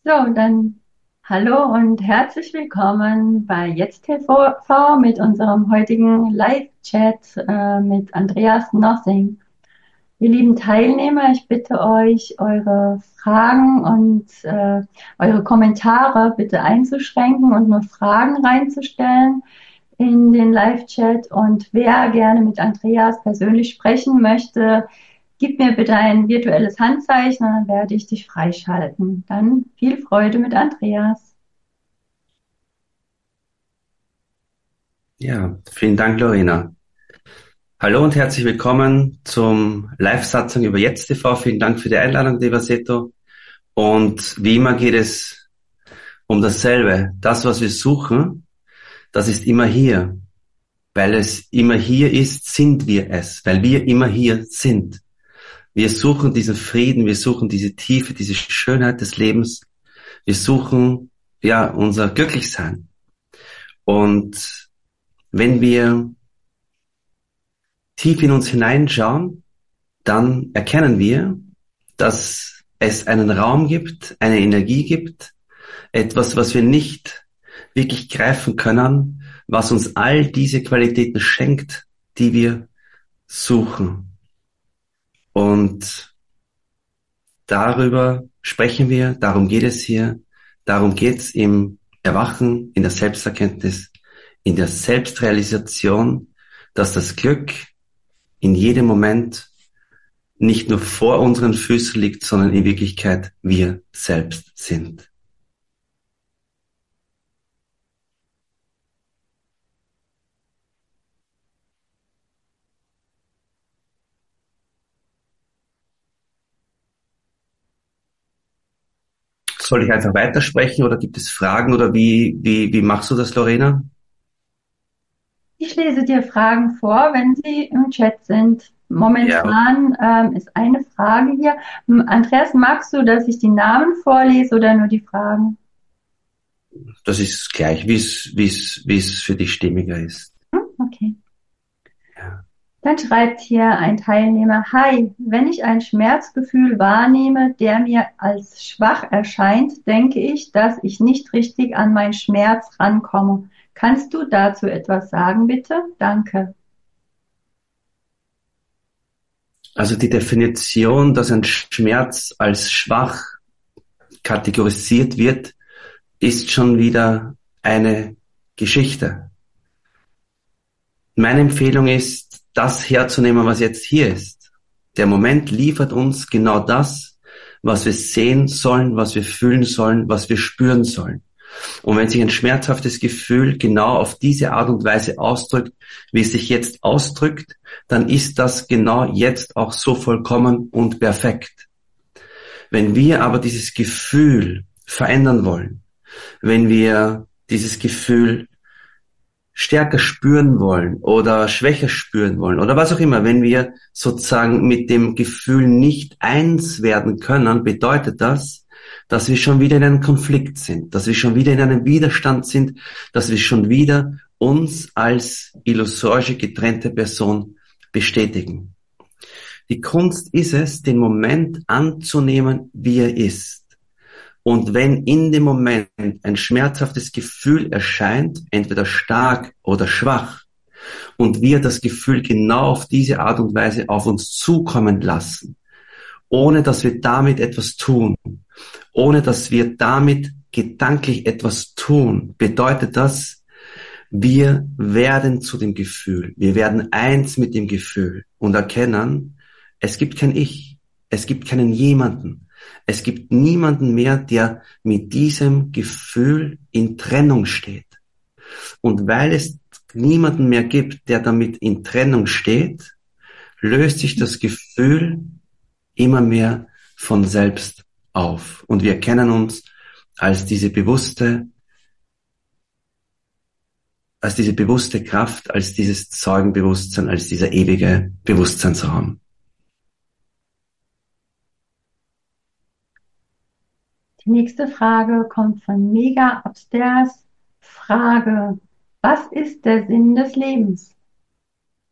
So, dann hallo und herzlich willkommen bei Jetzt TV mit unserem heutigen Live-Chat mit Andreas Nossing. Ihr lieben Teilnehmer, ich bitte euch, eure Fragen und eure Kommentare bitte einzuschränken und nur Fragen reinzustellen in den Live-Chat. Und wer gerne mit Andreas persönlich sprechen möchte, gib mir bitte ein virtuelles Handzeichen und dann werde ich dich freischalten. Dann viel Freude mit Andreas. Ja, vielen Dank, Lorena. Hallo und herzlich willkommen zum Live-Satzung über Jetzt TV. Vielen Dank für die Einladung, Devaseto. Und wie immer geht es um dasselbe. Das, was wir suchen, das ist immer hier. Weil es immer hier ist, sind wir es. Weil wir immer hier sind. Wir suchen diesen Frieden, wir suchen diese Tiefe, diese Schönheit des Lebens. Wir suchen, ja, unser Glücklichsein. Und wenn wir tief in uns hineinschauen, dann erkennen wir, dass es einen Raum gibt, eine Energie gibt, etwas, was wir nicht wirklich greifen können, was uns all diese Qualitäten schenkt, die wir suchen. Und darüber sprechen wir, darum geht es hier, darum geht es im Erwachen, in der Selbsterkenntnis, in der Selbstrealisation, dass das Glück in jedem Moment nicht nur vor unseren Füßen liegt, sondern in Wirklichkeit wir selbst sind. Soll ich einfach weitersprechen oder gibt es Fragen oder wie machst du das, Lorena? Ich lese dir Fragen vor, wenn sie im Chat sind. Ja, Momentan ist eine Frage hier. Andreas, magst du, dass ich die Namen vorlese oder nur die Fragen? das ist gleich, wie es für dich stimmiger ist. Okay. Ja. Dann schreibt hier ein Teilnehmer, Hi, wenn ich ein Schmerzgefühl wahrnehme, der mir als schwach erscheint, denke ich, dass ich nicht richtig an meinen Schmerz rankomme. Kannst du dazu etwas sagen, bitte? Danke. Also die Definition, dass ein Schmerz als schwach kategorisiert wird, ist schon wieder eine Geschichte. Meine Empfehlung ist, das herzunehmen, was jetzt hier ist. Der Moment liefert uns genau das, was wir sehen sollen, was wir fühlen sollen, was wir spüren sollen. Und wenn sich ein schmerzhaftes Gefühl genau auf diese Art und Weise ausdrückt, wie es sich jetzt ausdrückt, dann ist das genau jetzt auch so vollkommen und perfekt. Wenn wir aber dieses Gefühl verändern wollen, wenn wir dieses Gefühl stärker spüren wollen oder schwächer spüren wollen oder was auch immer, wenn wir sozusagen mit dem Gefühl nicht eins werden können, bedeutet das, dass wir schon wieder in einem Konflikt sind, dass wir schon wieder in einem Widerstand sind, dass wir schon wieder uns als illusorische getrennte Person bestätigen. Die Kunst ist es, den Moment anzunehmen, wie er ist. Und wenn in dem Moment ein schmerzhaftes Gefühl erscheint, entweder stark oder schwach, und wir das Gefühl genau auf diese Art und Weise auf uns zukommen lassen, ohne dass wir damit etwas tun, ohne dass wir damit gedanklich etwas tun, bedeutet das, wir werden zu dem Gefühl, wir werden eins mit dem Gefühl und erkennen, es gibt kein Ich, es gibt keinen jemanden, es gibt niemanden mehr, der mit diesem Gefühl in Trennung steht. Und weil es niemanden mehr gibt, der damit in Trennung steht, löst sich das Gefühl immer mehr von selbst auf. Und wir erkennen uns als diese bewusste Kraft, als dieses Zeugenbewusstsein, als dieser ewige Bewusstseinsraum. Die nächste Frage kommt von Mega Upstairs. Frage, was ist der Sinn des Lebens?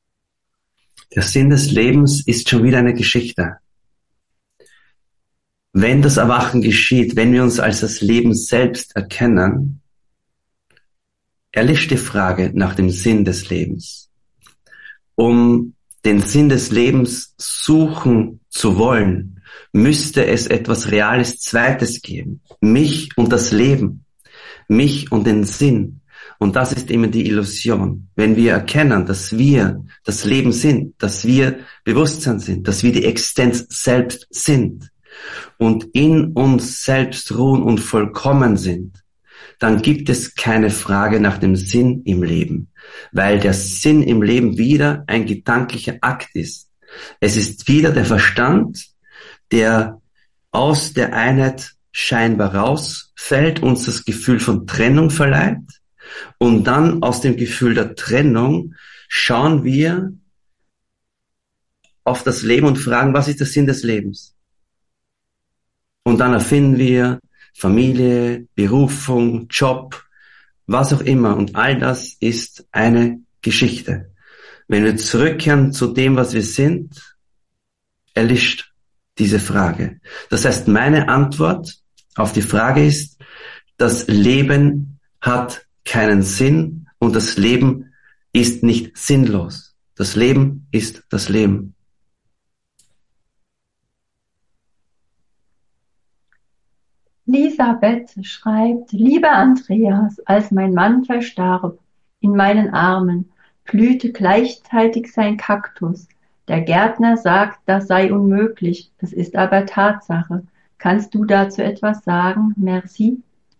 Der Sinn des Lebens ist schon wieder eine Geschichte. wenn das Erwachen geschieht, wenn wir uns als das Leben selbst erkennen, erlischt die Frage nach dem Sinn des Lebens. Um den Sinn des Lebens suchen zu wollen, müsste es etwas Reales Zweites geben. Mich und das Leben. Mich und den Sinn. Und das ist immer die Illusion. Wenn wir erkennen, dass wir das Leben sind, dass wir Bewusstsein sind, dass wir die Existenz selbst sind und in uns selbst ruhen und vollkommen sind, dann gibt es keine Frage nach dem Sinn im Leben, weil der Sinn im Leben wieder ein gedanklicher Akt ist. Es ist wieder der Verstand, der aus der Einheit scheinbar rausfällt, uns das Gefühl von Trennung verleiht, und dann aus dem Gefühl der Trennung schauen wir auf das Leben und fragen, was ist der Sinn des Lebens? Und dann erfinden wir Familie, Berufung, Job, was auch immer. Und all das ist eine Geschichte. Wenn wir zurückkehren zu dem, was wir sind, erlischt diese Frage. Das heißt, meine Antwort auf die Frage ist, das Leben hat keinen Sinn und das Leben ist nicht sinnlos. Das Leben ist das Leben. Elisabeth schreibt, lieber Andreas, als mein Mann verstarb, in meinen Armen blühte gleichzeitig sein Kaktus. Der Gärtner sagt, das sei unmöglich, es ist aber Tatsache. Kannst du dazu etwas sagen? Merci.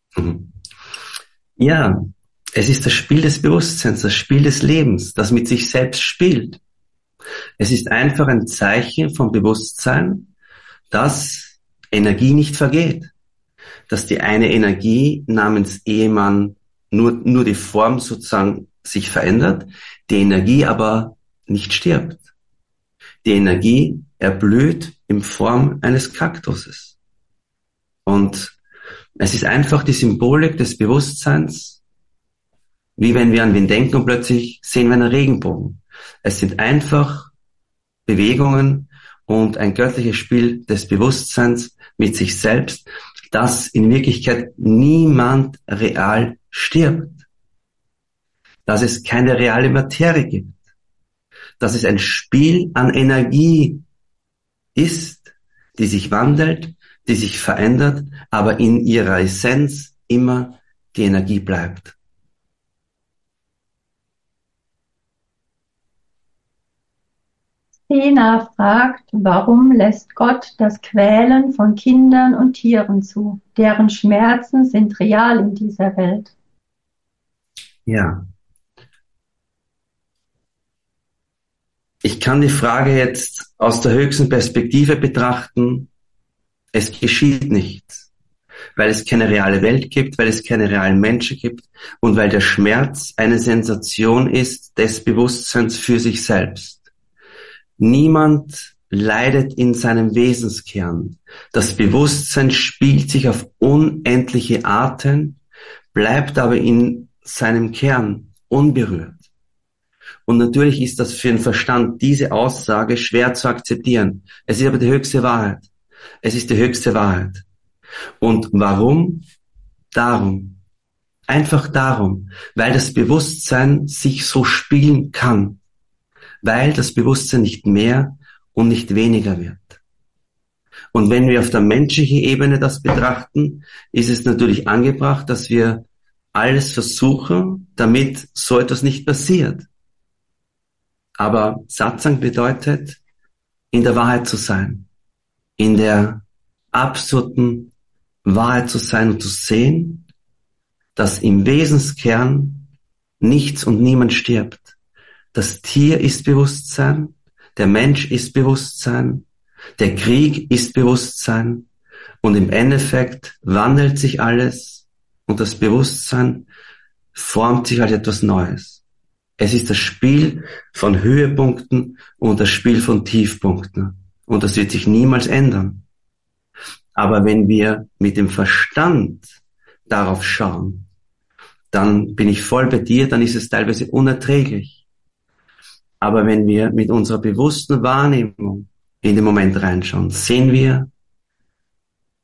Ja, es ist das Spiel des Bewusstseins, das Spiel des Lebens, das mit sich selbst spielt. Es ist einfach ein Zeichen vom Bewusstsein, dass Energie nicht vergeht. Dass die eine Energie namens Ehemann nur die Form sozusagen sich verändert, die Energie aber nicht stirbt. Die Energie erblüht in Form eines Kaktuses. Und es ist einfach die Symbolik des Bewusstseins, wie wenn wir an wen denken und plötzlich sehen wir einen Regenbogen. Es sind einfach Bewegungen und ein göttliches Spiel des Bewusstseins mit sich selbst, dass in Wirklichkeit niemand real stirbt. Dass es keine reale Materie gibt. Dass es ein Spiel an Energie ist, die sich wandelt, die sich verändert, aber in ihrer Essenz immer die Energie bleibt. Sena fragt, warum lässt Gott das Quälen von Kindern und Tieren zu? Deren Schmerzen sind real in dieser Welt. Ja. Ich kann die Frage jetzt aus der höchsten Perspektive betrachten. Es geschieht nichts, weil es keine reale Welt gibt, weil es keine realen Menschen gibt und weil der Schmerz eine Sensation ist des Bewusstseins für sich selbst. Niemand leidet in seinem Wesenskern. Das Bewusstsein spielt sich auf unendliche Arten, bleibt aber in seinem Kern unberührt. Und natürlich ist das für den Verstand, diese Aussage, schwer zu akzeptieren. Es ist aber die höchste Wahrheit. Es ist die höchste Wahrheit. Und warum? Darum. Einfach darum, weil das Bewusstsein sich so spielen kann. Weil das Bewusstsein nicht mehr und nicht weniger wird. Und wenn wir auf der menschlichen Ebene das betrachten, ist es natürlich angebracht, dass wir alles versuchen, damit so etwas nicht passiert. Aber Satsang bedeutet, in der Wahrheit zu sein, in der absoluten Wahrheit zu sein und zu sehen, dass im Wesenskern nichts und niemand stirbt. Das Tier ist Bewusstsein, der Mensch ist Bewusstsein, der Krieg ist Bewusstsein und im Endeffekt wandelt sich alles und das Bewusstsein formt sich als etwas Neues. Es ist das Spiel von Höhepunkten und das Spiel von Tiefpunkten und das wird sich niemals ändern. Aber wenn wir mit dem Verstand darauf schauen, dann bin ich voll bei dir, dann ist es teilweise unerträglich. Aber wenn wir mit unserer bewussten Wahrnehmung in den Moment reinschauen, sehen wir,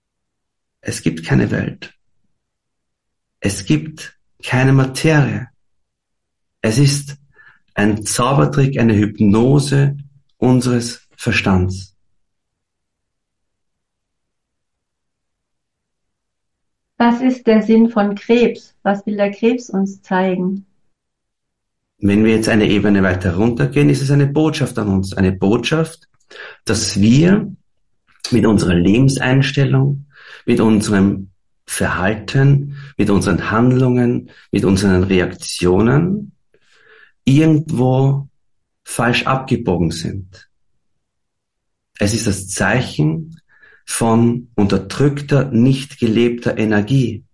Es gibt keine Welt. Es gibt keine Materie. Es ist ein Zaubertrick, eine Hypnose unseres Verstands. Was ist der Sinn von Krebs? Was will der Krebs uns zeigen? Wenn wir jetzt eine Ebene weiter runtergehen, ist es eine Botschaft an uns. Eine Botschaft, dass wir mit unserer Lebenseinstellung, mit unserem Verhalten, mit unseren Handlungen, mit unseren Reaktionen irgendwo falsch abgebogen sind. Es ist das Zeichen von unterdrückter, nicht gelebter Energie.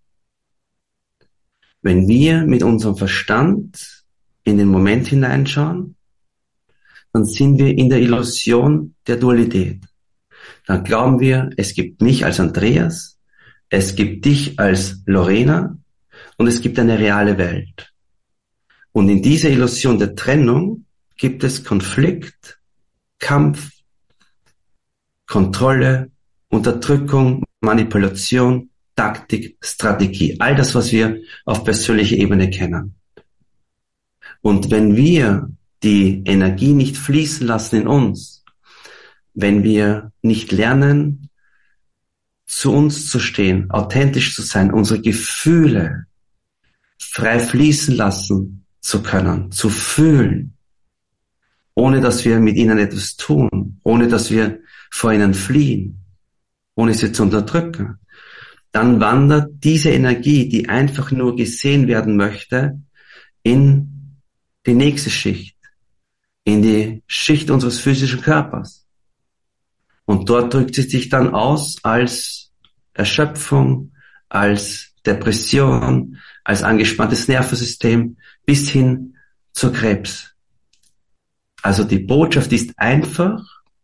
Wenn wir mit unserem Verstand in den Moment hineinschauen, dann sind wir in der Illusion der Dualität. Dann glauben wir, es gibt mich als Andreas, es gibt dich als Lorena und es gibt eine reale Welt. Und in dieser Illusion der Trennung gibt es Konflikt, Kampf, Kontrolle, Unterdrückung, Manipulation, Taktik, Strategie. All das, was wir auf persönlicher Ebene kennen. Und wenn wir die Energie nicht fließen lassen in uns, wenn wir nicht lernen, zu uns zu stehen, authentisch zu sein, unsere Gefühle frei fließen lassen zu können, zu fühlen, ohne dass wir mit ihnen etwas tun, ohne dass wir vor ihnen fliehen, ohne sie zu unterdrücken, dann wandert diese Energie, die einfach nur gesehen werden möchte, in die nächste Schicht, in die Schicht unseres physischen Körpers. Und dort drückt sie sich dann aus als Erschöpfung, als Depression, als angespanntes Nervensystem bis hin zur Krebs. Also die Botschaft ist einfach,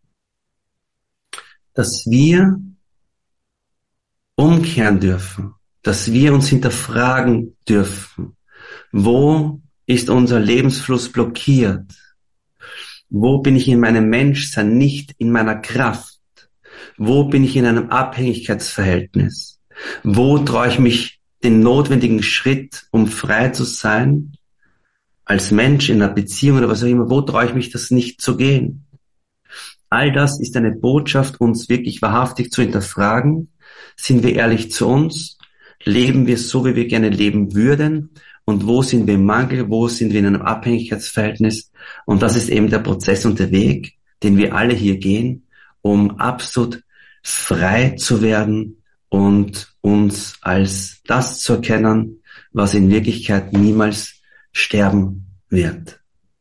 dass wir umkehren dürfen, dass wir uns hinterfragen dürfen. Wo ist unser Lebensfluss blockiert? Wo bin ich in meinem Menschsein nicht in meiner Kraft? Wo bin ich in einem Abhängigkeitsverhältnis? Wo traue ich mich den notwendigen Schritt, um frei zu sein, als Mensch in einer Beziehung oder was auch immer, wo traue ich mich das nicht zu gehen? All das ist eine Botschaft, uns wirklich wahrhaftig zu hinterfragen. Sind wir ehrlich zu uns? Leben wir so, wie wir gerne leben würden? Und wo sind wir im Mangel? Wo sind wir in einem Abhängigkeitsverhältnis? Und das ist eben der Prozess und der Weg, den wir alle hier gehen, um absolut frei zu werden und uns als das zu erkennen, was in Wirklichkeit niemals sterben wird.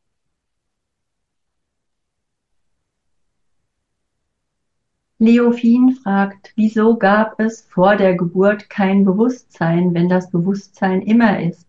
Leofin fragt, wieso gab es vor der Geburt kein Bewusstsein, wenn das Bewusstsein immer ist?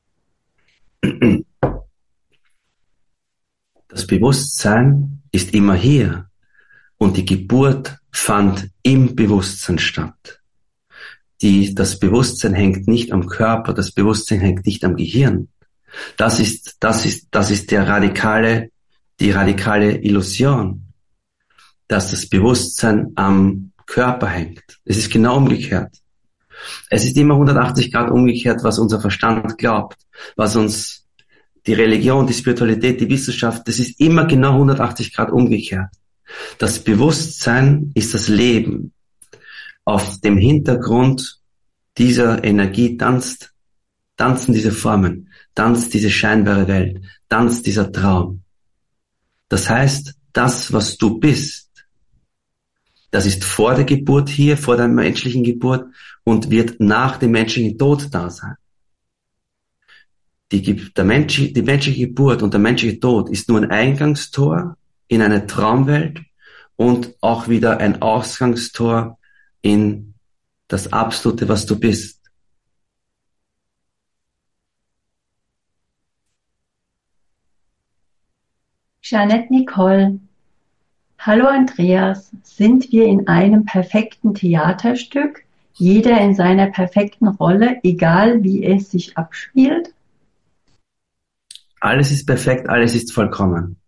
Das Bewusstsein ist immer hier und die Geburt fand im Bewusstsein statt. Das Bewusstsein hängt nicht am Körper, das Bewusstsein hängt nicht am Gehirn. Das ist die radikale Illusion, dass das Bewusstsein am Körper hängt. Es ist genau umgekehrt. Es ist immer 180 Grad umgekehrt, was unser Verstand glaubt, was uns die Religion, die Spiritualität, die Wissenschaft, das ist immer genau 180 Grad umgekehrt. Das Bewusstsein ist das Leben. Auf dem Hintergrund dieser Energie tanzen diese Formen, tanzt diese scheinbare Welt, tanzt dieser Traum. Das heißt, das, was du bist, das ist vor der Geburt hier, vor der menschlichen Geburt und wird nach dem menschlichen Tod da sein. Die menschliche Geburt und der menschliche Tod ist nur ein Eingangstor in eine Traumwelt und auch wieder ein Ausgangstor in das Absolute, was du bist. Jeanette Nicole. Hallo Andreas, sind wir in einem perfekten Theaterstück, jeder in seiner perfekten Rolle, egal wie es sich abspielt? Alles ist perfekt, alles ist vollkommen.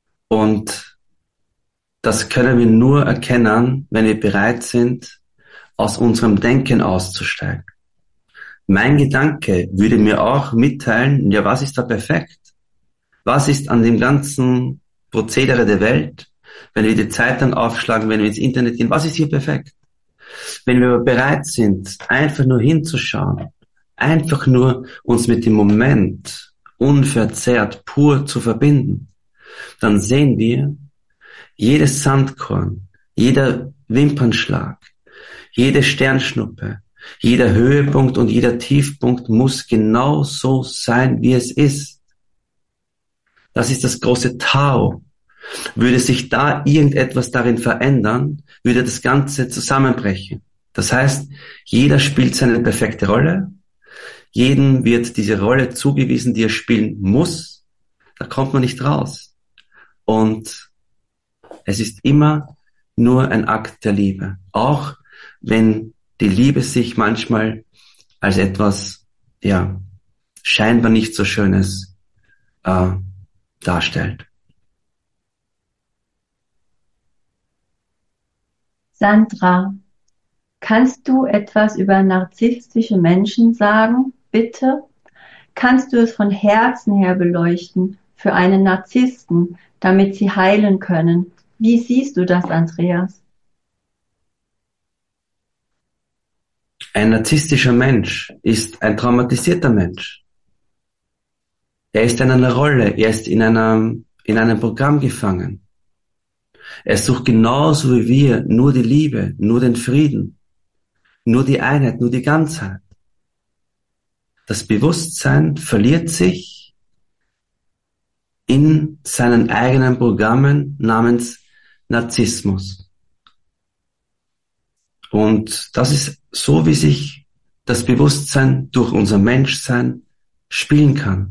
Und das können wir nur erkennen, wenn wir bereit sind, aus unserem Denken auszusteigen. Mein Gedanke würde mir auch mitteilen, ja, was ist da perfekt? Was ist an dem ganzen Prozedere der Welt, wenn wir die Zeitung aufschlagen, wenn wir ins Internet gehen, was ist hier perfekt? Wenn wir aber bereit sind, einfach nur hinzuschauen, einfach nur uns mit dem Moment unverzerrt, pur zu verbinden, dann sehen wir, jedes Sandkorn, jeder Wimpernschlag, jede Sternschnuppe, jeder Höhepunkt und jeder Tiefpunkt muss genau so sein, wie es ist. Das ist das große Tao. Würde sich da irgendetwas darin verändern, würde das Ganze zusammenbrechen. Das heißt, jeder spielt seine perfekte Rolle, jedem wird diese Rolle zugewiesen, die er spielen muss, da kommt man nicht raus. Und es ist immer nur ein Akt der Liebe, auch wenn die Liebe sich manchmal als etwas, ja, scheinbar nicht so Schönes darstellt. Sandra, kannst du etwas über narzisstische Menschen sagen, bitte? Kannst du es von Herzen her beleuchten für einen Narzissten, damit sie heilen können? Wie siehst du das, Andreas? Ein narzisstischer Mensch ist ein traumatisierter Mensch. Er ist in einer Rolle, er ist in einem Programm gefangen. Er sucht genauso wie wir nur die Liebe, nur den Frieden, nur die Einheit, nur die Ganzheit. Das Bewusstsein verliert sich in seinen eigenen Programmen namens Narzissmus. Und das ist so, wie sich das Bewusstsein durch unser Menschsein spielen kann.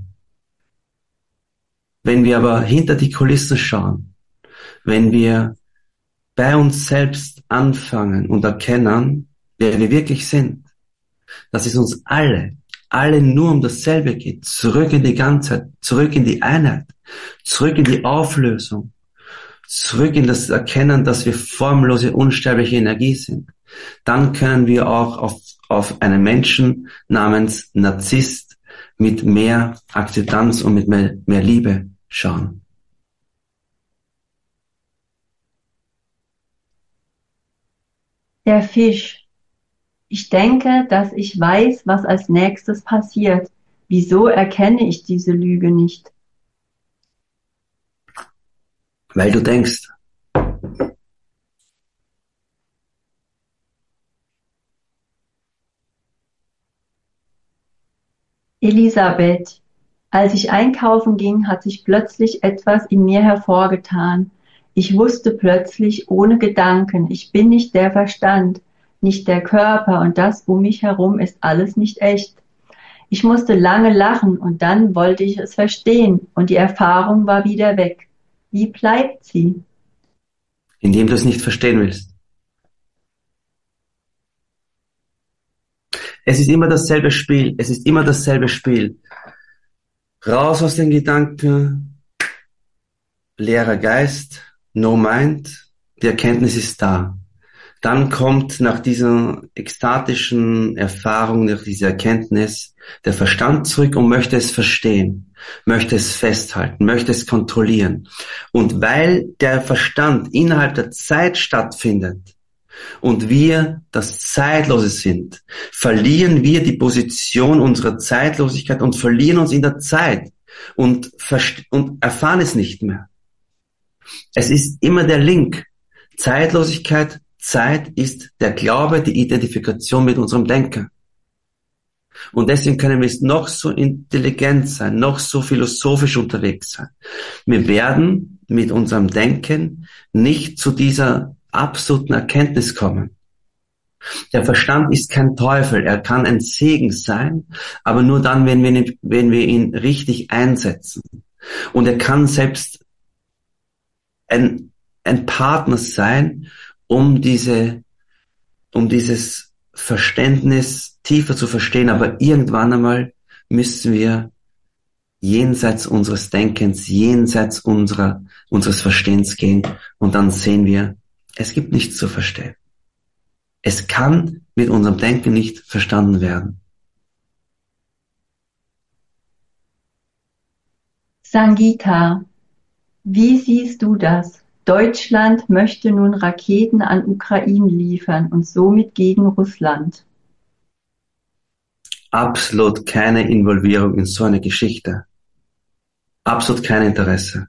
Wenn wir aber hinter die Kulissen schauen, wenn wir bei uns selbst anfangen und erkennen, wer wir wirklich sind, dass es uns alle nur um dasselbe geht, zurück in die Ganzheit, zurück in die Einheit, zurück in die Auflösung, zurück in das Erkennen, dass wir formlose, unsterbliche Energie sind, dann können wir auch auf einen Menschen namens Narzisst mit mehr Akzeptanz und mit mehr Liebe schauen. Der Fisch. Ich denke, dass ich weiß, was als nächstes passiert. Wieso erkenne ich diese Lüge nicht? Weil du denkst. Elisabeth, als ich einkaufen ging, hat sich plötzlich etwas in mir hervorgetan. Ich wusste plötzlich ohne Gedanken, ich bin nicht der Verstand, nicht der Körper und das um mich herum ist alles nicht echt. Ich musste lange lachen und dann wollte ich es verstehen und die Erfahrung war wieder weg. Wie bleibt sie? Indem du es nicht verstehen willst. Es ist immer dasselbe Spiel. Es ist immer dasselbe Spiel. Raus aus den Gedanken, leerer Geist, no mind, die Erkenntnis ist da. Dann kommt nach dieser ekstatischen Erfahrung, nach dieser Erkenntnis, der Verstand zurück und möchte es verstehen, möchte es festhalten, möchte es kontrollieren. Und weil der Verstand innerhalb der Zeit stattfindet und wir das Zeitlose sind, verlieren wir die Position unserer Zeitlosigkeit und verlieren uns in der Zeit und erfahren es nicht mehr. Es ist immer der Link. Zeitlosigkeit, Zeit ist der Glaube, die Identifikation mit unserem Denken. Und deswegen können wir es noch so intelligent sein, noch so philosophisch unterwegs sein. Wir werden mit unserem Denken nicht zu dieser absoluten Erkenntnis kommen. Der Verstand ist kein Teufel, er kann ein Segen sein, aber nur dann, wenn wir ihn richtig einsetzen. Und er kann selbst ein Partner sein, um dieses Verständnis tiefer zu verstehen, aber irgendwann einmal müssen wir jenseits unseres Denkens, jenseits unseres Verstehens gehen und dann sehen wir, es gibt nichts zu verstehen. Es kann mit unserem Denken nicht verstanden werden. Sangita, wie siehst du das? Deutschland möchte nun Raketen an Ukraine liefern und somit gegen Russland. Absolut keine Involvierung in so eine Geschichte. Absolut kein Interesse.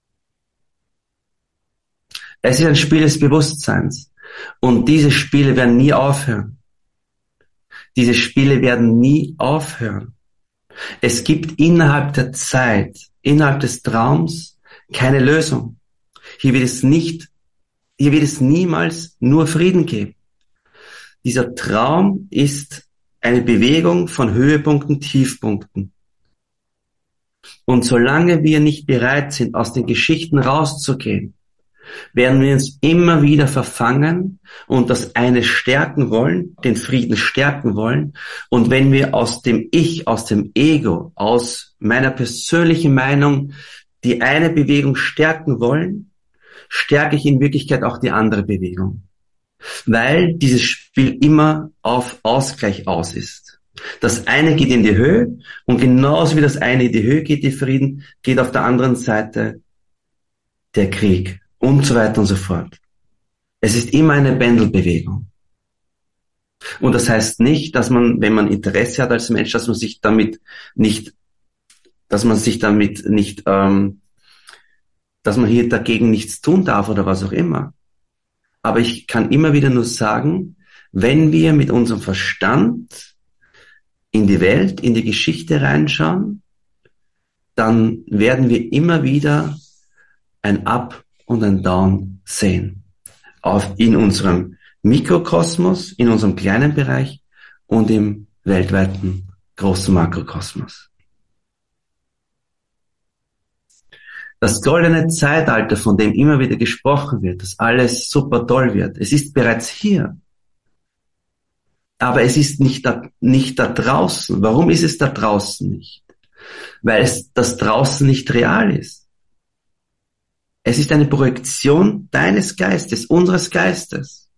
Es ist ein Spiel des Bewusstseins. Und diese Spiele werden nie aufhören. Diese Spiele werden nie aufhören. Es gibt innerhalb der Zeit, innerhalb des Traums keine Lösung. Hier wird es niemals nur Frieden geben. Dieser Traum ist eine Bewegung von Höhepunkten, Tiefpunkten. Und solange wir nicht bereit sind, aus den Geschichten rauszugehen, werden wir uns immer wieder verfangen und das eine stärken wollen, den Frieden stärken wollen. Und wenn wir aus dem Ich, aus dem Ego, aus meiner persönlichen Meinung die eine Bewegung stärken wollen, stärke ich in Wirklichkeit auch die andere Bewegung. Weil dieses Spiel immer auf Ausgleich aus ist. Das eine geht in die Höhe und genauso wie das eine in die Höhe geht, die Frieden, geht auf der anderen Seite der Krieg und so weiter und so fort. Es ist immer eine Pendelbewegung. Und das heißt nicht, dass man, wenn man Interesse hat als Mensch, dass man hier dagegen nichts tun darf oder was auch immer. Aber ich kann immer wieder nur sagen, wenn wir mit unserem Verstand in die Welt, in die Geschichte reinschauen, dann werden wir immer wieder ein Up und ein Down sehen. In unserem Mikrokosmos, in unserem kleinen Bereich und im weltweiten großen Makrokosmos. Das goldene Zeitalter, von dem immer wieder gesprochen wird, dass alles super toll wird, es ist bereits hier. Aber es ist nicht da draußen. Warum ist es da draußen nicht? Weil das draußen nicht real ist. Es ist eine Projektion deines Geistes, unseres Geistes.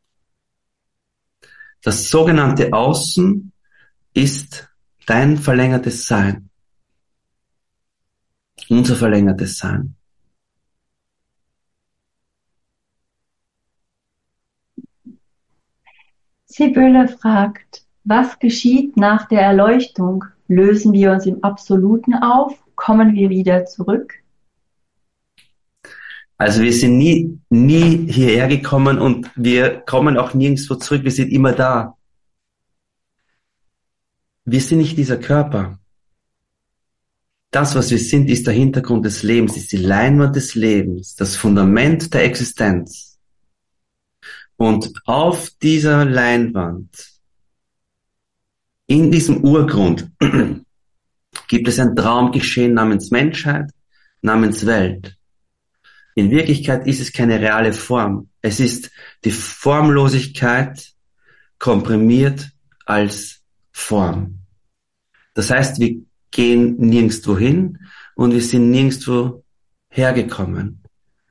Das sogenannte Außen ist dein verlängertes Sein. Unser verlängertes Sein. Sibylle fragt, was geschieht nach der Erleuchtung? Lösen wir uns im Absoluten auf? Kommen wir wieder zurück? Also wir sind nie hierher gekommen und wir kommen auch nirgendwo zurück. Wir sind immer da. Wir sind nicht dieser Körper. Das, was wir sind, ist der Hintergrund des Lebens, ist die Leinwand des Lebens, das Fundament der Existenz. Und auf dieser Leinwand, in diesem Urgrund, gibt es ein Traumgeschehen namens Menschheit, namens Welt. In Wirklichkeit ist es keine reale Form. Es ist die Formlosigkeit komprimiert als Form. Das heißt, wir gehen nirgendwo hin und wir sind nirgendwo hergekommen.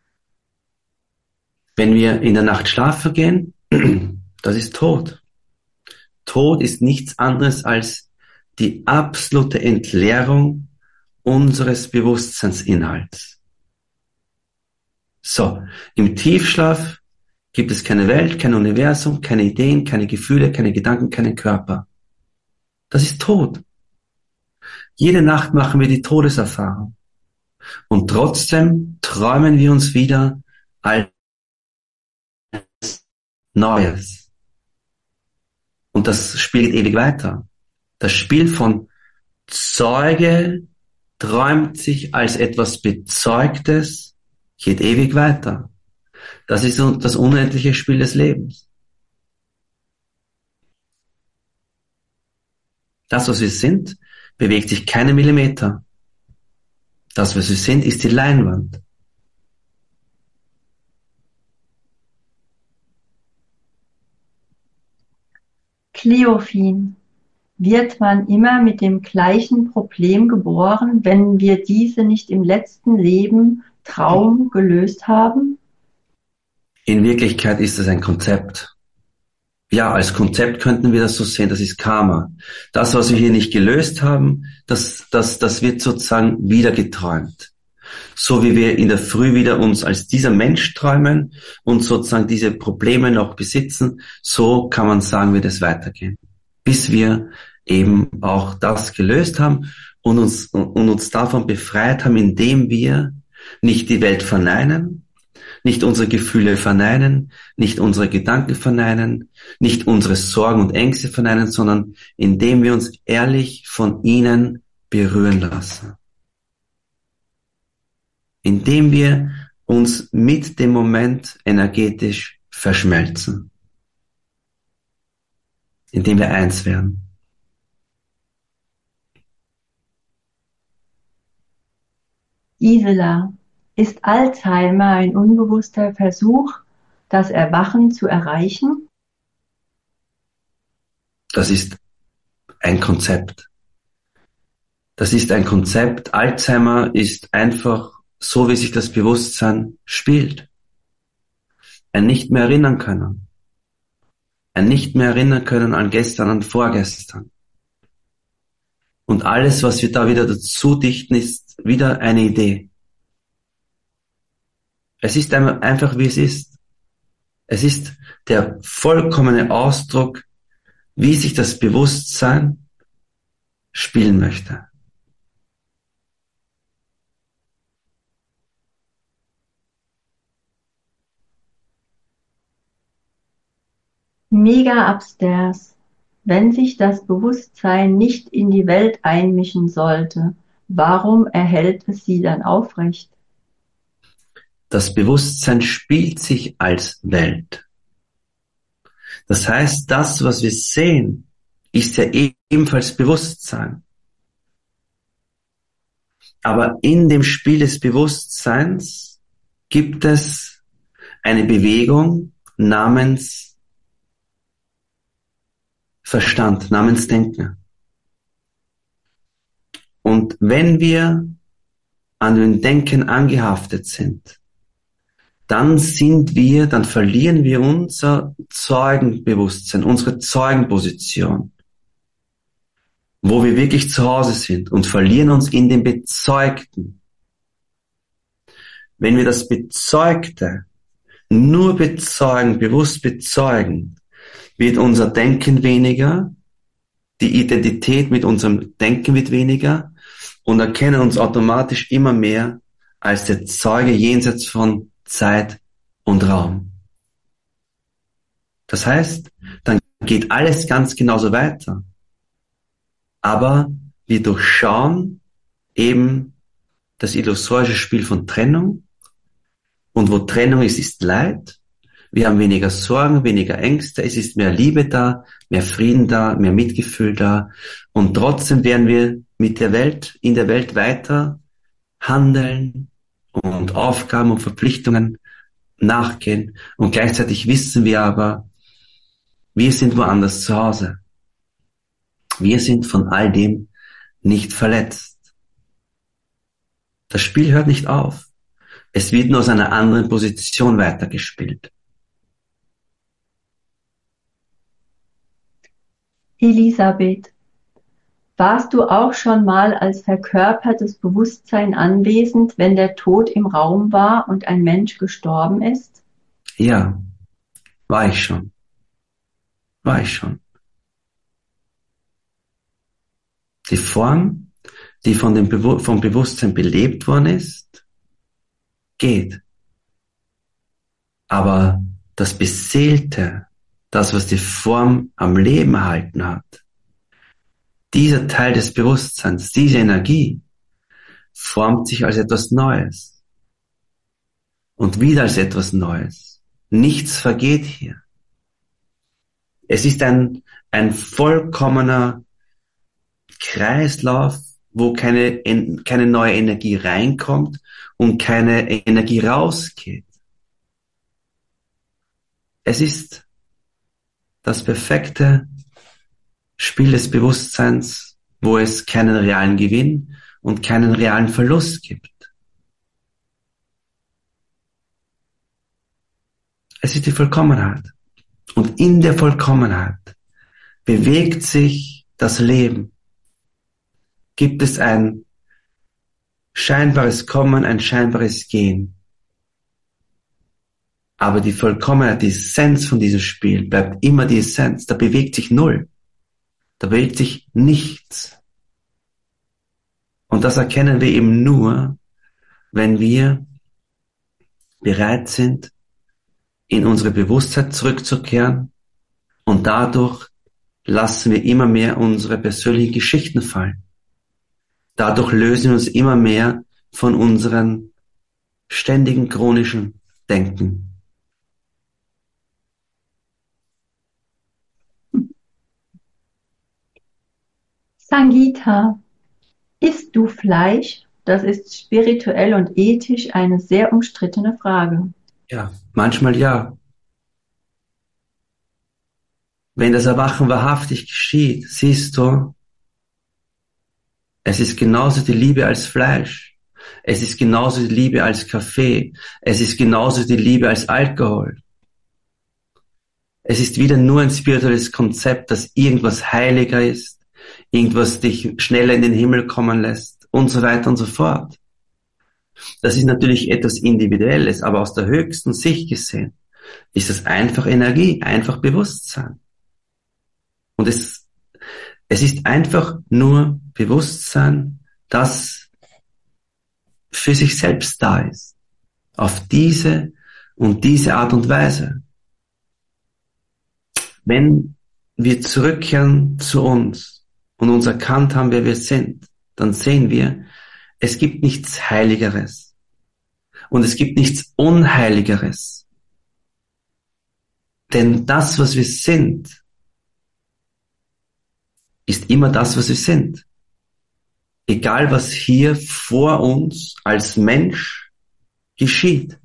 Wenn wir in der Nacht schlafen gehen, das ist Tod. Tod ist nichts anderes als die absolute Entleerung unseres Bewusstseinsinhalts. So, im Tiefschlaf gibt es keine Welt, kein Universum, keine Ideen, keine Gefühle, keine Gedanken, keinen Körper. Das ist Tod. Jede Nacht machen wir die Todeserfahrung. Und trotzdem träumen wir uns wieder als Neues. Und das spielt ewig weiter. Das Spiel von Zeuge träumt sich als etwas Bezeugtes, geht ewig weiter. Das ist das unendliche Spiel des Lebens. Das, was wir sind, bewegt sich keine Millimeter. Das, was wir sind, ist die Leinwand. Kleophin, wird man immer mit dem gleichen Problem geboren, wenn wir diese nicht im letzten Leben Traum gelöst haben? In Wirklichkeit ist es ein Konzept. Ja, als Konzept könnten wir das so sehen, das ist Karma. Das, was wir hier nicht gelöst haben, das wird sozusagen wieder geträumt. So wie wir in der Früh wieder uns als dieser Mensch träumen und sozusagen diese Probleme noch besitzen, so kann man sagen, wird es weitergehen. Bis wir eben auch das gelöst haben und uns davon befreit haben, indem wir nicht die Welt verneinen, nicht unsere Gefühle verneinen, nicht unsere Gedanken verneinen, nicht unsere Sorgen und Ängste verneinen, sondern indem wir uns ehrlich von ihnen berühren lassen. Indem wir uns mit dem Moment energetisch verschmelzen. Indem wir eins werden. Gisela, ist Alzheimer ein unbewusster Versuch, das Erwachen zu erreichen? Das ist ein Konzept. Das ist ein Konzept. Alzheimer ist einfach so, wie sich das Bewusstsein spielt. Ein nicht mehr erinnern können. Ein nicht mehr erinnern können an gestern, an vorgestern. Und alles, was wir da wieder dazu dichten, ist wieder eine Idee. Es ist einfach, wie es ist. Es ist der vollkommene Ausdruck, wie sich das Bewusstsein spielen möchte. Mega upstairs. Wenn sich das Bewusstsein nicht in die Welt einmischen sollte, warum erhält es sie dann aufrecht? Das Bewusstsein spielt sich als Welt. Das heißt, das, was wir sehen, ist ja ebenfalls Bewusstsein. Aber in dem Spiel des Bewusstseins gibt es eine Bewegung namens Verstand, namens Denken. Und wenn wir an dem Denken angehaftet sind, dann verlieren wir unser Zeugenbewusstsein, unsere Zeugenposition, wo wir wirklich zu Hause sind und verlieren uns in dem Bezeugten. Wenn wir das Bezeugte nur bezeugen, bewusst bezeugen, wird unser Denken weniger, die Identität mit unserem Denken wird weniger und erkennen uns automatisch immer mehr als der Zeuge jenseits von Zeit und Raum. Das heißt, dann geht alles ganz genauso weiter. Aber wir durchschauen eben das illusorische Spiel von Trennung. Und wo Trennung ist, ist Leid. Wir haben weniger Sorgen, weniger Ängste. Es ist mehr Liebe da, mehr Frieden da, mehr Mitgefühl da. Und trotzdem werden wir mit der Welt, in der Welt weiter handeln und Aufgaben und Verpflichtungen nachgehen. Und gleichzeitig wissen wir aber, wir sind woanders zu Hause. Wir sind von all dem nicht verletzt. Das Spiel hört nicht auf. Es wird nur aus einer anderen Position weitergespielt. Elisabeth, warst du auch schon mal als verkörpertes Bewusstsein anwesend, wenn der Tod im Raum war und ein Mensch gestorben ist? Ja, war ich schon. War ich schon. Die Form, die vom Bewusstsein belebt worden ist, geht. Aber das Beseelte, das, was die Form am Leben erhalten hat, dieser Teil des Bewusstseins, diese Energie, formt sich als etwas Neues. Und wieder als etwas Neues. Nichts vergeht hier. Es ist ein vollkommener Kreislauf, wo keine neue Energie reinkommt und keine Energie rausgeht. Es ist das perfekte Spiel des Bewusstseins, wo es keinen realen Gewinn und keinen realen Verlust gibt. Es ist die Vollkommenheit. Und in der Vollkommenheit bewegt sich das Leben. Gibt es ein scheinbares Kommen, ein scheinbares Gehen. Aber die Vollkommenheit, die Essenz von diesem Spiel bleibt immer die Essenz. Da bewegt sich null. Da bewegt sich nichts. Und das erkennen wir eben nur, wenn wir bereit sind, in unsere Bewusstheit zurückzukehren, und dadurch lassen wir immer mehr unsere persönlichen Geschichten fallen. Dadurch lösen wir uns immer mehr von unseren ständigen chronischen Denken. Sangita, isst du Fleisch? Das ist spirituell und ethisch eine sehr umstrittene Frage. Ja, manchmal ja. Wenn das Erwachen wahrhaftig geschieht, siehst du, es ist genauso die Liebe als Fleisch. Es ist genauso die Liebe als Kaffee. Es ist genauso die Liebe als Alkohol. Es ist wieder nur ein spirituelles Konzept, dass irgendwas heiliger ist, irgendwas dich schneller in den Himmel kommen lässt und so weiter und so fort. Das ist natürlich etwas Individuelles, aber aus der höchsten Sicht gesehen ist das einfach Energie, einfach Bewusstsein. Und es ist einfach nur Bewusstsein, das für sich selbst da ist. Auf diese und diese Art und Weise. Wenn wir zurückkehren zu uns und uns erkannt haben, wer wir sind, dann sehen wir, es gibt nichts Heiligeres und es gibt nichts Unheiligeres. Denn das, was wir sind, ist immer das, was wir sind. Egal, was hier vor uns als Mensch geschieht.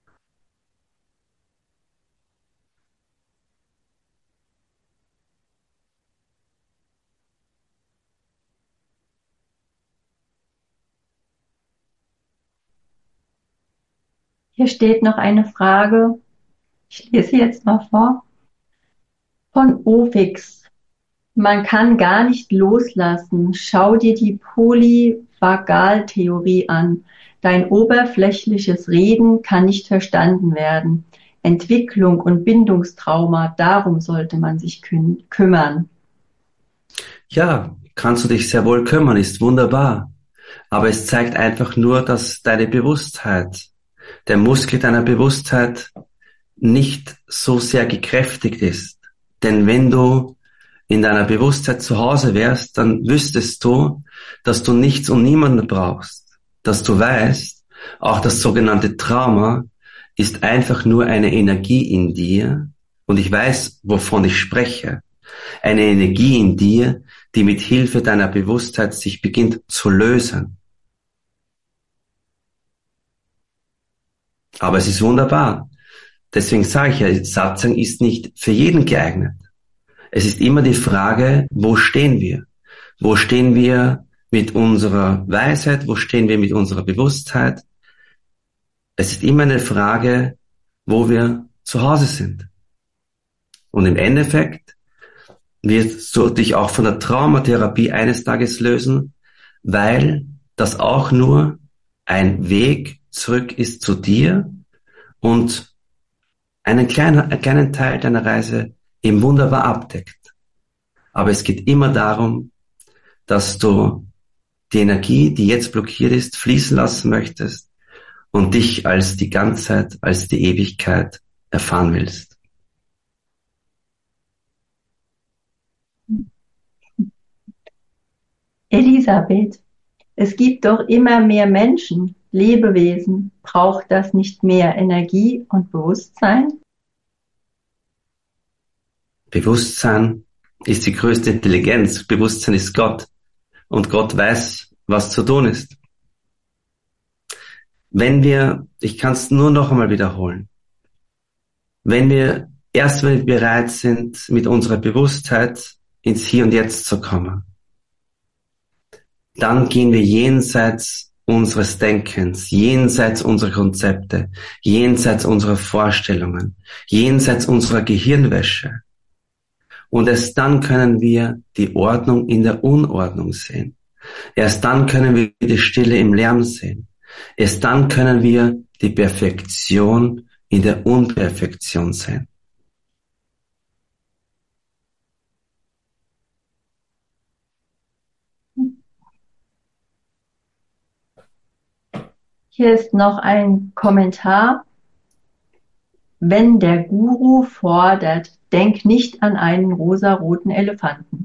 Hier steht noch eine Frage, ich lese sie jetzt mal vor, von Ovix. Man kann gar nicht loslassen. Schau dir die Polyvagaltheorie an. Dein oberflächliches Reden kann nicht verstanden werden. Entwicklung und Bindungstrauma, darum sollte man sich kümmern. Ja, kannst du dich sehr wohl kümmern, ist wunderbar. Aber es zeigt einfach nur, dass deine Bewusstheit, der Muskel deiner Bewusstheit nicht so sehr gekräftigt ist. Denn wenn du in deiner Bewusstheit zu Hause wärst, dann wüsstest du, dass du nichts und niemanden brauchst. Dass du weißt, auch das sogenannte Trauma ist einfach nur eine Energie in dir. Und ich weiß, wovon ich spreche. Eine Energie in dir, die mit Hilfe deiner Bewusstheit sich beginnt zu lösen. Aber es ist wunderbar. Deswegen sage ich ja, Satsang ist nicht für jeden geeignet. Es ist immer die Frage, wo stehen wir? Wo stehen wir mit unserer Weisheit? Wo stehen wir mit unserer Bewusstheit? Es ist immer eine Frage, wo wir zu Hause sind. Und im Endeffekt wirst du dich auch von der Traumatherapie eines Tages lösen, weil das auch nur ein Weg zurück ist zu dir und einen kleinen Teil deiner Reise eben wunderbar abdeckt. Aber es geht immer darum, dass du die Energie, die jetzt blockiert ist, fließen lassen möchtest und dich als die Ganzheit, als die Ewigkeit erfahren willst. Elisabeth, es gibt doch immer mehr Menschen, Lebewesen. Braucht das nicht mehr Energie und Bewusstsein? Bewusstsein ist die größte Intelligenz. Bewusstsein ist Gott. Und Gott weiß, was zu tun ist. Ich kann es nur noch einmal wiederholen, wenn wir erstmal bereit sind, mit unserer Bewusstheit ins Hier und Jetzt zu kommen, dann gehen wir jenseits unseres Denkens, jenseits unserer Konzepte, jenseits unserer Vorstellungen, jenseits unserer Gehirnwäsche. Und erst dann können wir die Ordnung in der Unordnung sehen. Erst dann können wir die Stille im Lärm sehen. Erst dann können wir die Perfektion in der Unperfektion sehen. Hier ist noch ein Kommentar. Wenn der Guru fordert, denk nicht an einen rosaroten Elefanten.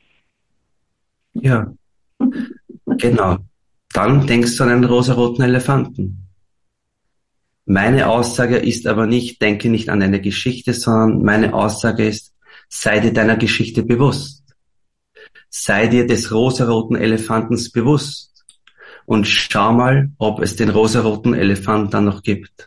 Ja, genau. Dann denkst du an einen rosaroten Elefanten. Meine Aussage ist aber nicht, denke nicht an eine Geschichte, sondern meine Aussage ist, sei dir deiner Geschichte bewusst. Sei dir des rosaroten Elefantens bewusst. Und schau mal, ob es den rosaroten Elefanten dann noch gibt.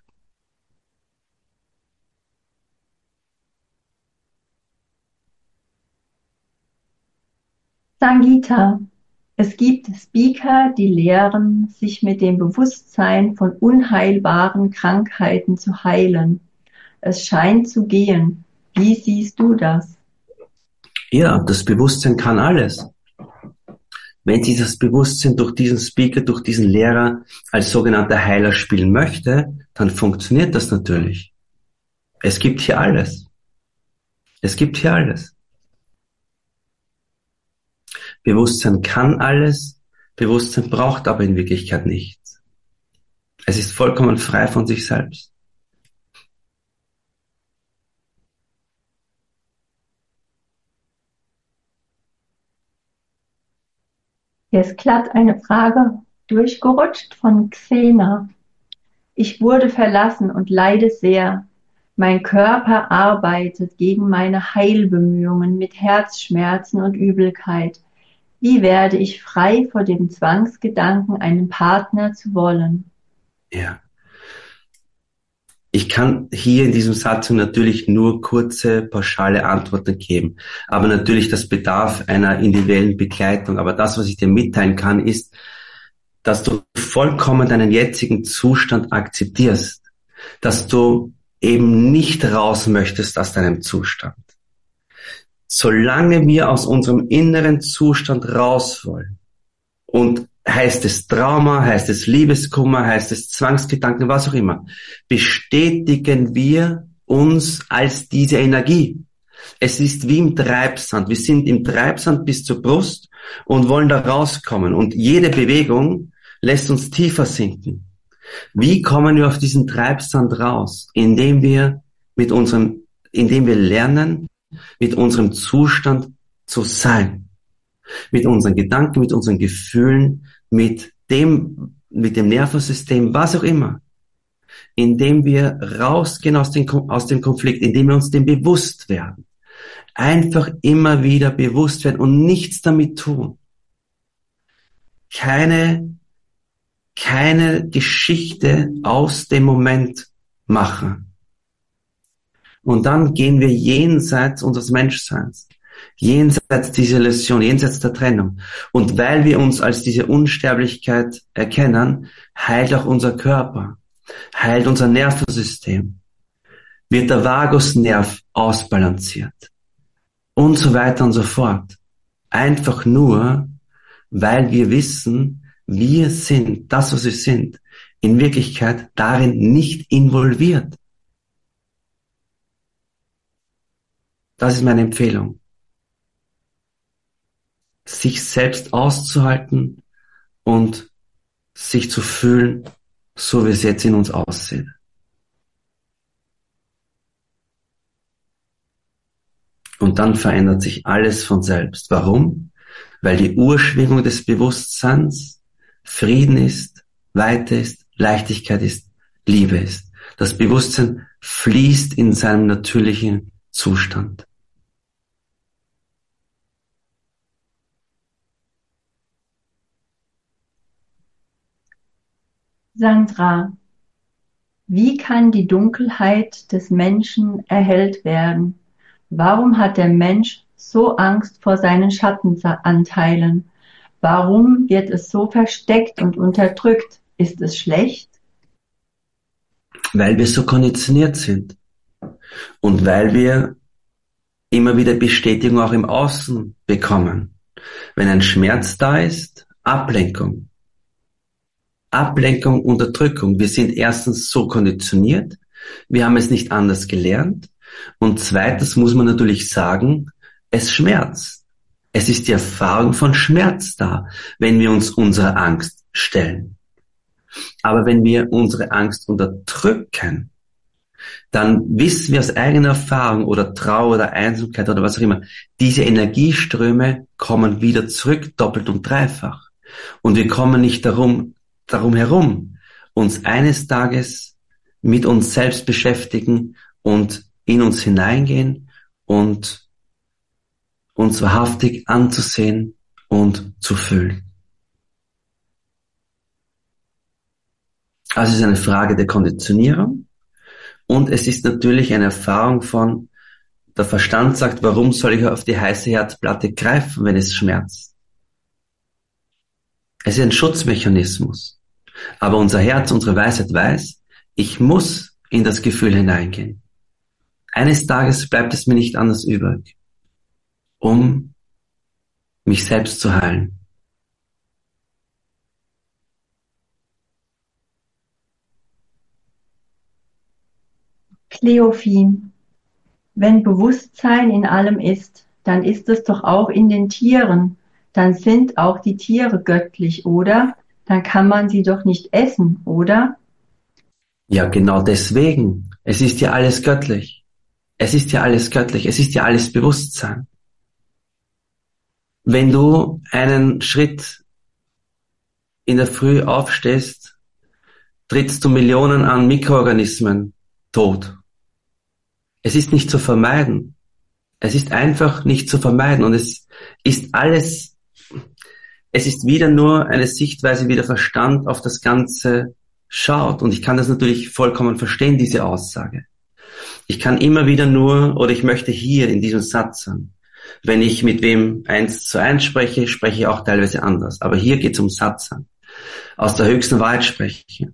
Sangita. Es gibt Speaker, die lehren, sich mit dem Bewusstsein von unheilbaren Krankheiten zu heilen. Es scheint zu gehen. Wie siehst du das? Ja, das Bewusstsein kann alles. Wenn sich das Bewusstsein durch diesen Speaker, durch diesen Lehrer als sogenannter Heiler spielen möchte, dann funktioniert das natürlich. Es gibt hier alles. Es gibt hier alles. Bewusstsein kann alles, Bewusstsein braucht aber in Wirklichkeit nichts. Es ist vollkommen frei von sich selbst. Hier ist glatt eine Frage durchgerutscht von Xena. Ich wurde verlassen und leide sehr. Mein Körper arbeitet gegen meine Heilbemühungen mit Herzschmerzen und Übelkeit. Wie werde ich frei vor dem Zwangsgedanken, einen Partner zu wollen? Ja. Ich kann hier in diesem Satz natürlich nur kurze, pauschale Antworten geben. Aber natürlich, das bedarf einer individuellen Begleitung. Aber das, was ich dir mitteilen kann, ist, dass du vollkommen deinen jetzigen Zustand akzeptierst. Dass du eben nicht raus möchtest aus deinem Zustand. Solange wir aus unserem inneren Zustand raus wollen, und heißt es Trauma, heißt es Liebeskummer, heißt es Zwangsgedanken, was auch immer, bestätigen wir uns als diese Energie. Es ist wie im Treibsand. Wir sind im Treibsand bis zur Brust und wollen da rauskommen. Und jede Bewegung lässt uns tiefer sinken. Wie kommen wir auf diesen Treibsand raus? Indem wir lernen, mit unserem Zustand zu sein. Mit unseren Gedanken, mit unseren Gefühlen, mit dem Nervensystem, was auch immer. Indem wir rausgehen aus dem Konflikt, indem wir uns dem bewusst werden. Einfach immer wieder bewusst werden und nichts damit tun. Keine Geschichte aus dem Moment machen. Und dann gehen wir jenseits unseres Menschseins. Jenseits dieser Illusion, jenseits der Trennung. Und weil wir uns als diese Unsterblichkeit erkennen, heilt auch unser Körper, heilt unser Nervensystem, wird der Vagusnerv ausbalanciert und so weiter und so fort. Einfach nur, weil wir wissen, wir sind das, was wir sind, in Wirklichkeit darin nicht involviert. Das ist meine Empfehlung. Sich selbst auszuhalten und sich zu fühlen, so wie es jetzt in uns aussieht. Und dann verändert sich alles von selbst. Warum? Weil die Urschwingung des Bewusstseins Frieden ist, Weite ist, Leichtigkeit ist, Liebe ist. Das Bewusstsein fließt in seinem natürlichen Zustand. Sandra, wie kann die Dunkelheit des Menschen erhellt werden? Warum hat der Mensch so Angst vor seinen Schattenanteilen? Warum wird es so versteckt und unterdrückt? Ist es schlecht? Weil wir so konditioniert sind und weil wir immer wieder Bestätigung auch im Außen bekommen. Wenn ein Schmerz da ist, Ablenkung. Ablenkung, Unterdrückung. Wir sind erstens so konditioniert, wir haben es nicht anders gelernt und zweitens muss man natürlich sagen, es schmerzt. Es ist die Erfahrung von Schmerz da, wenn wir uns unserer Angst stellen. Aber wenn wir unsere Angst unterdrücken, dann wissen wir aus eigener Erfahrung oder Trauer oder Einsamkeit oder was auch immer, diese Energieströme kommen wieder zurück, doppelt und dreifach. Und wir kommen nicht darum herum, uns eines Tages mit uns selbst beschäftigen und in uns hineingehen und uns wahrhaftig anzusehen und zu fühlen. Also es ist eine Frage der Konditionierung und es ist natürlich eine Erfahrung von, der Verstand sagt, warum soll ich auf die heiße Herdplatte greifen, wenn es schmerzt? Es ist ein Schutzmechanismus. Aber unser Herz, unsere Weisheit weiß, ich muss in das Gefühl hineingehen. Eines Tages bleibt es mir nicht anders übrig, um mich selbst zu heilen. Kleophin. Wenn Bewusstsein in allem ist, dann ist es doch auch in den Tieren. Dann sind auch die Tiere göttlich, oder? Dann kann man sie doch nicht essen, oder? Ja, genau deswegen. Es ist ja alles göttlich. Es ist ja alles göttlich. Es ist ja alles Bewusstsein. Wenn du einen Schritt in der Früh aufstehst, trittst du Millionen an Mikroorganismen tot. Es ist nicht zu vermeiden. Es ist einfach nicht zu vermeiden und es ist alles, es ist wieder nur eine Sichtweise, wie der Verstand auf das Ganze schaut und ich kann das natürlich vollkommen verstehen, diese Aussage. Ich kann immer wieder nur, oder ich möchte hier in diesem Satz sagen, wenn ich mit wem 1:1 spreche, spreche ich auch teilweise anders. Aber hier geht es um Satz an. Aus der höchsten Wahrheit spreche.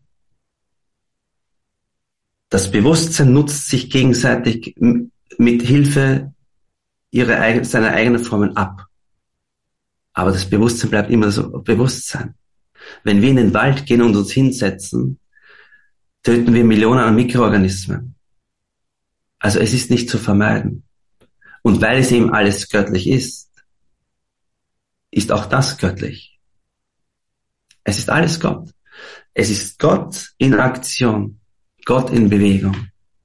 Das Bewusstsein nutzt sich gegenseitig mit Hilfe seiner eigenen Formen ab. Aber das Bewusstsein bleibt immer so Bewusstsein. Wenn wir in den Wald gehen und uns hinsetzen, töten wir Millionen an Mikroorganismen. Also es ist nicht zu vermeiden. Und weil es eben alles göttlich ist, ist auch das göttlich. Es ist alles Gott. Es ist Gott in Aktion, Gott in Bewegung.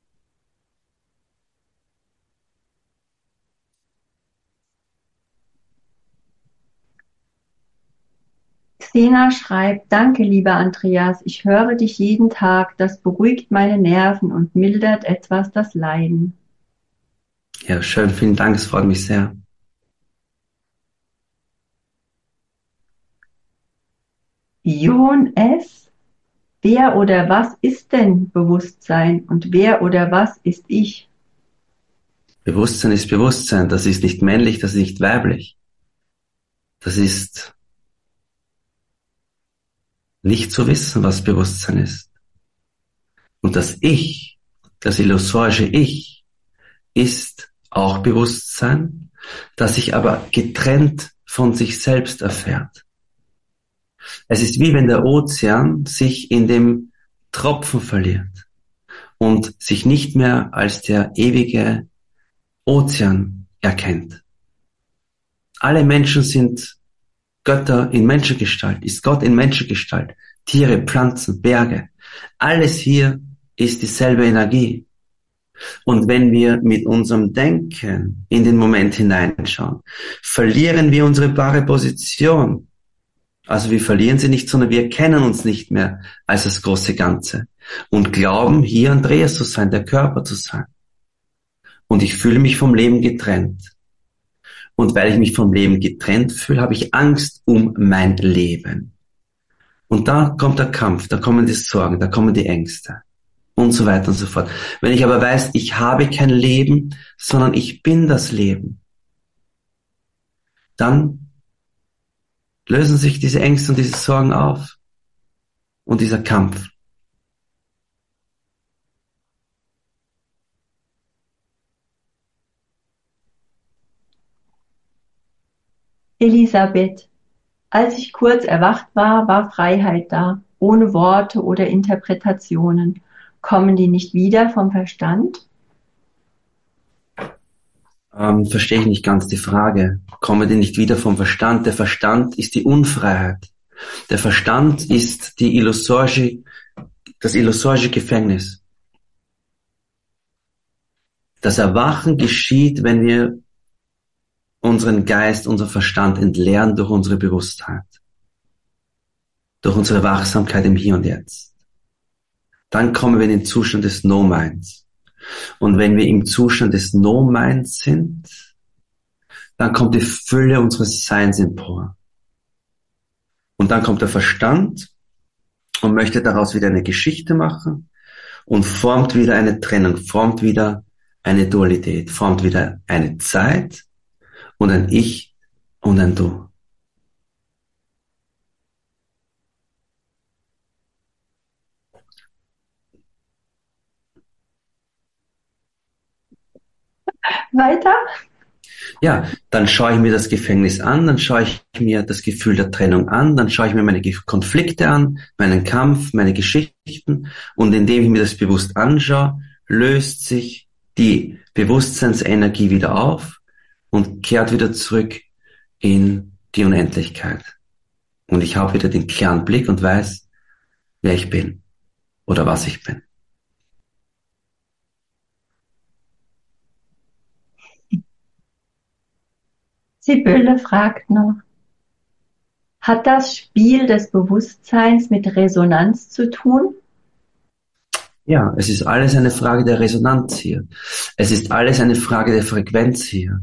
Xena schreibt, danke, lieber Andreas, ich höre dich jeden Tag, das beruhigt meine Nerven und mildert etwas das Leiden. Ja, schön, vielen Dank, es freut mich sehr. Jon S. Wer oder was ist denn Bewusstsein und wer oder was ist ich? Bewusstsein ist Bewusstsein, das ist nicht männlich, das ist nicht weiblich. Das ist nicht zu wissen, was Bewusstsein ist. Und das Ich, das illusorische Ich, ist auch Bewusstsein, das sich aber getrennt von sich selbst erfährt. Es ist wie wenn der Ozean sich in dem Tropfen verliert und sich nicht mehr als der ewige Ozean erkennt. Alle Menschen sind Götter in Menschengestalt, ist Gott in Menschengestalt, Tiere, Pflanzen, Berge. Alles hier ist dieselbe Energie. Und wenn wir mit unserem Denken in den Moment hineinschauen, verlieren wir unsere wahre Position. Also wir verlieren sie nicht, sondern wir erkennen uns nicht mehr als das große Ganze und glauben, hier Andreas zu sein, der Körper zu sein. Und ich fühle mich vom Leben getrennt. Und weil ich mich vom Leben getrennt fühle, habe ich Angst um mein Leben. Und da kommt der Kampf, da kommen die Sorgen, da kommen die Ängste und so weiter und so fort. Wenn ich aber weiß, ich habe kein Leben, sondern ich bin das Leben, dann lösen sich diese Ängste und diese Sorgen auf und dieser Kampf. Elisabeth, als ich kurz erwacht war, war Freiheit da, ohne Worte oder Interpretationen. Kommen die nicht wieder vom Verstand? Verstehe ich nicht ganz die Frage. Komme die nicht wieder vom Verstand? Der Verstand ist die Unfreiheit. Der Verstand ist das illusorische Gefängnis. Das Erwachen geschieht, wenn wir unseren Geist, unseren Verstand entleeren durch unsere Bewusstheit, durch unsere Wachsamkeit im Hier und Jetzt. Dann kommen wir in den Zustand des No-Minds. Und wenn wir im Zustand des No-Minds sind, dann kommt die Fülle unseres Seins empor. Und dann kommt der Verstand und möchte daraus wieder eine Geschichte machen und formt wieder eine Trennung, formt wieder eine Dualität, formt wieder eine Zeit und ein Ich und ein Du. Weiter? Ja, dann schaue ich mir das Gefängnis an, dann schaue ich mir das Gefühl der Trennung an, dann schaue ich mir meine Konflikte an, meinen Kampf, meine Geschichten und indem ich mir das bewusst anschaue, löst sich die Bewusstseinsenergie wieder auf und kehrt wieder zurück in die Unendlichkeit. Und ich habe wieder den klaren Blick und weiß, wer ich bin oder was ich bin. Sibylle fragt noch, hat das Spiel des Bewusstseins mit Resonanz zu tun? Ja, es ist alles eine Frage der Resonanz hier. Es ist alles eine Frage der Frequenz hier.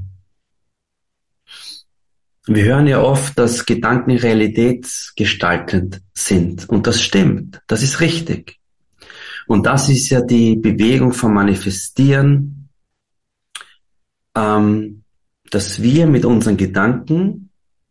Wir hören ja oft, dass Gedanken realitätsgestaltend sind. Und das stimmt. Das ist richtig. Und das ist ja die Bewegung vom Manifestieren, dass wir mit unseren Gedanken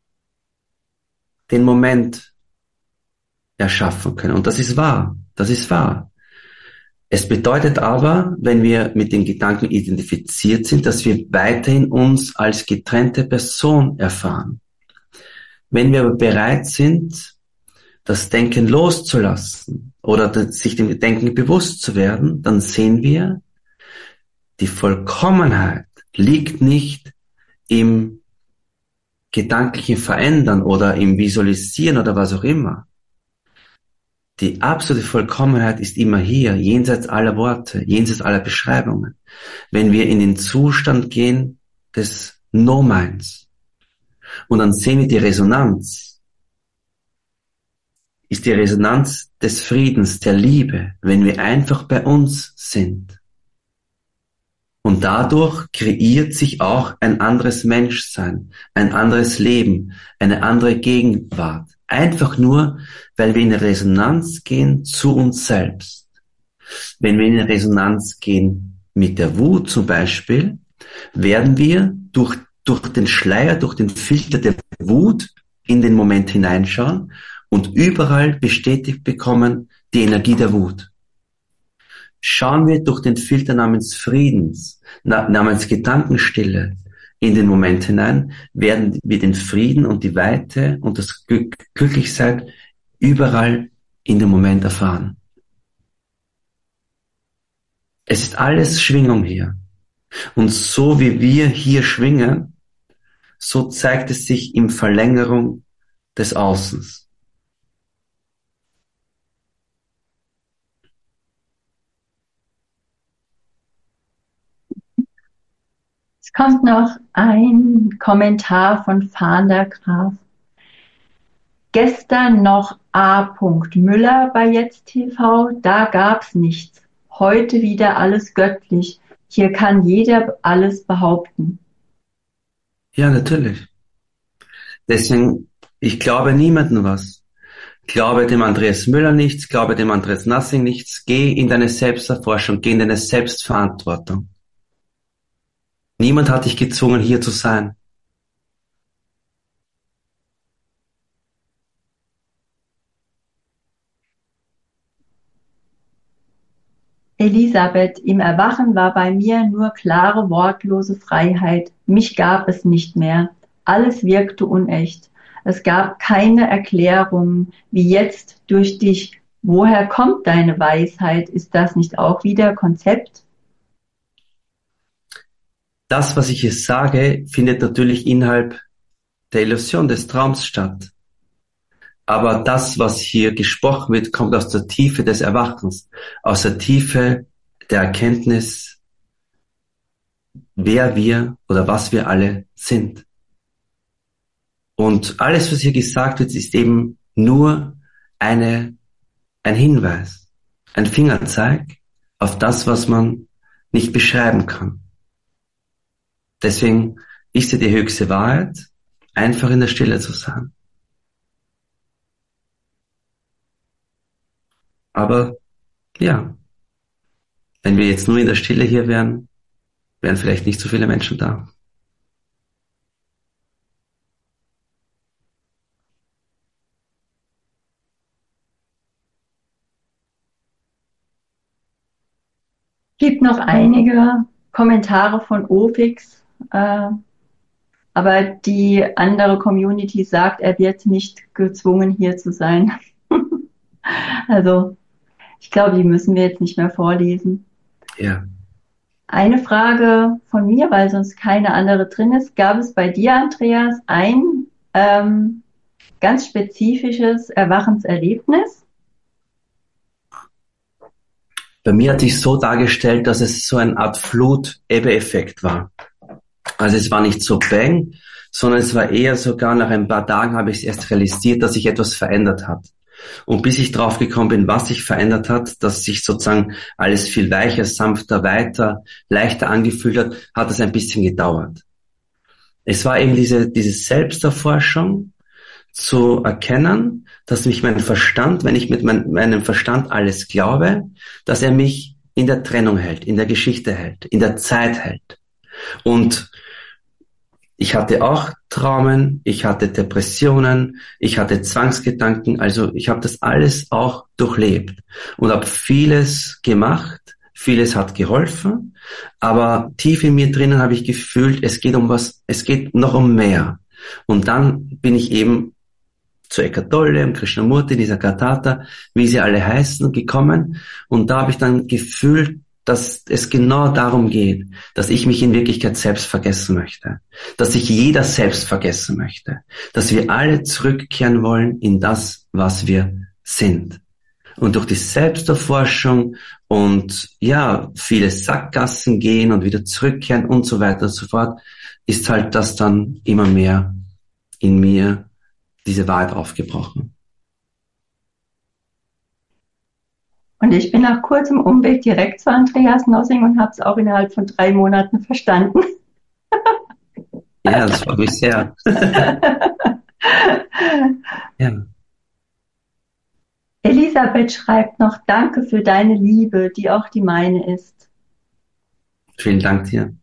den Moment erschaffen können. Und das ist wahr. Das ist wahr. Es bedeutet aber, wenn wir mit den Gedanken identifiziert sind, dass wir weiterhin uns als getrennte Person erfahren. Wenn wir aber bereit sind, das Denken loszulassen oder sich dem Denken bewusst zu werden, dann sehen wir, die Vollkommenheit liegt nicht im gedanklichen Verändern oder im Visualisieren oder was auch immer. Die absolute Vollkommenheit ist immer hier, jenseits aller Worte, jenseits aller Beschreibungen. Wenn wir in den Zustand gehen des No-Minds und dann sehen wir die Resonanz, ist die Resonanz des Friedens, der Liebe, wenn wir einfach bei uns sind. Und dadurch kreiert sich auch ein anderes Menschsein, ein anderes Leben, eine andere Gegenwart. Einfach nur, weil wir in Resonanz gehen zu uns selbst. Wenn wir in Resonanz gehen mit der Wut zum Beispiel, werden wir durch den Schleier, durch den Filter der Wut in den Moment hineinschauen und überall bestätigt bekommen die Energie der Wut. Schauen wir durch den Filter namens Friedens, namens Gedankenstille in den Moment hinein, werden wir den Frieden und die Weite und das Glücklichsein überall in dem Moment erfahren. Es ist alles Schwingung hier. Und so wie wir hier schwingen, so zeigt es sich in Verlängerung des Außens. Es kommt noch ein Kommentar von Fahnder Graf. Gestern noch A. Müller bei Jetzt TV, da gab's nichts. Heute wieder alles göttlich. Hier kann jeder alles behaupten. Ja, natürlich. Deswegen, ich glaube niemandem was. Glaube dem Andreas Müller nichts, glaube dem Andreas Nassing nichts. Geh in deine Selbsterforschung, geh in deine Selbstverantwortung. Niemand hat dich gezwungen, hier zu sein. Elisabeth, im Erwachen war bei mir nur klare, wortlose Freiheit. Mich gab es nicht mehr. Alles wirkte unecht. Es gab keine Erklärung, wie jetzt durch dich. Woher kommt deine Weisheit? Ist das nicht auch wieder Konzept? Das, was ich hier sage, findet natürlich innerhalb der Illusion des Traums statt. Aber das, was hier gesprochen wird, kommt aus der Tiefe des Erwachens, aus der Tiefe der Erkenntnis, wer wir oder was wir alle sind. Und alles, was hier gesagt wird, ist eben nur ein Hinweis, ein Fingerzeig auf das, was man nicht beschreiben kann. Deswegen ist ja die höchste Wahrheit, einfach in der Stille zu sein. Aber ja, wenn wir jetzt nur in der Stille hier wären, wären vielleicht nicht so viele Menschen da. Gibt noch einige Kommentare von Ofix, aber die andere Community sagt, er wird nicht gezwungen, hier zu sein. Also ich glaube, die müssen wir jetzt nicht mehr vorlesen. Ja. Eine Frage von mir, weil sonst keine andere drin ist. Gab es bei dir, Andreas, ein ganz spezifisches Erwachenserlebnis? Bei mir hat sich so dargestellt, dass es so eine Art Flut-Ebbe-Effekt war. Also es war nicht so bang, sondern es war eher sogar nach ein paar Tagen habe ich es erst realisiert, dass sich etwas verändert hat. Und bis ich drauf gekommen bin, was sich verändert hat, dass sich sozusagen alles viel weicher, sanfter, weiter, leichter angefühlt hat, hat es ein bisschen gedauert. Es war eben diese Selbsterforschung zu erkennen, dass mich mein Verstand, wenn ich mit meinem Verstand alles glaube, dass er mich in der Trennung hält, in der Geschichte hält, in der Zeit hält. Und ich hatte auch Traumen, ich hatte Depressionen, ich hatte Zwangsgedanken, also ich habe das alles auch durchlebt und habe vieles gemacht, vieles hat geholfen, aber tief in mir drinnen habe ich gefühlt, es geht um was, es geht noch um mehr. Und dann bin ich eben zu Eckhart Tolle und Krishnamurti, dieser Katata, wie sie alle heißen, gekommen und da habe ich dann gefühlt, dass es genau darum geht, dass ich mich in Wirklichkeit selbst vergessen möchte, dass sich jeder selbst vergessen möchte, dass wir alle zurückkehren wollen in das, was wir sind. Und durch die Selbsterforschung und ja, viele Sackgassen gehen und wieder zurückkehren und so weiter und so fort, ist halt das dann immer mehr in mir, diese Wahrheit aufgebrochen. Und ich bin nach kurzem Umweg direkt zu Andreas Nossing und habe es auch innerhalb von 3 Monaten verstanden. Ja, das freut mich sehr. Ja. Elisabeth schreibt noch, danke für deine Liebe, die auch die meine ist. Vielen Dank dir.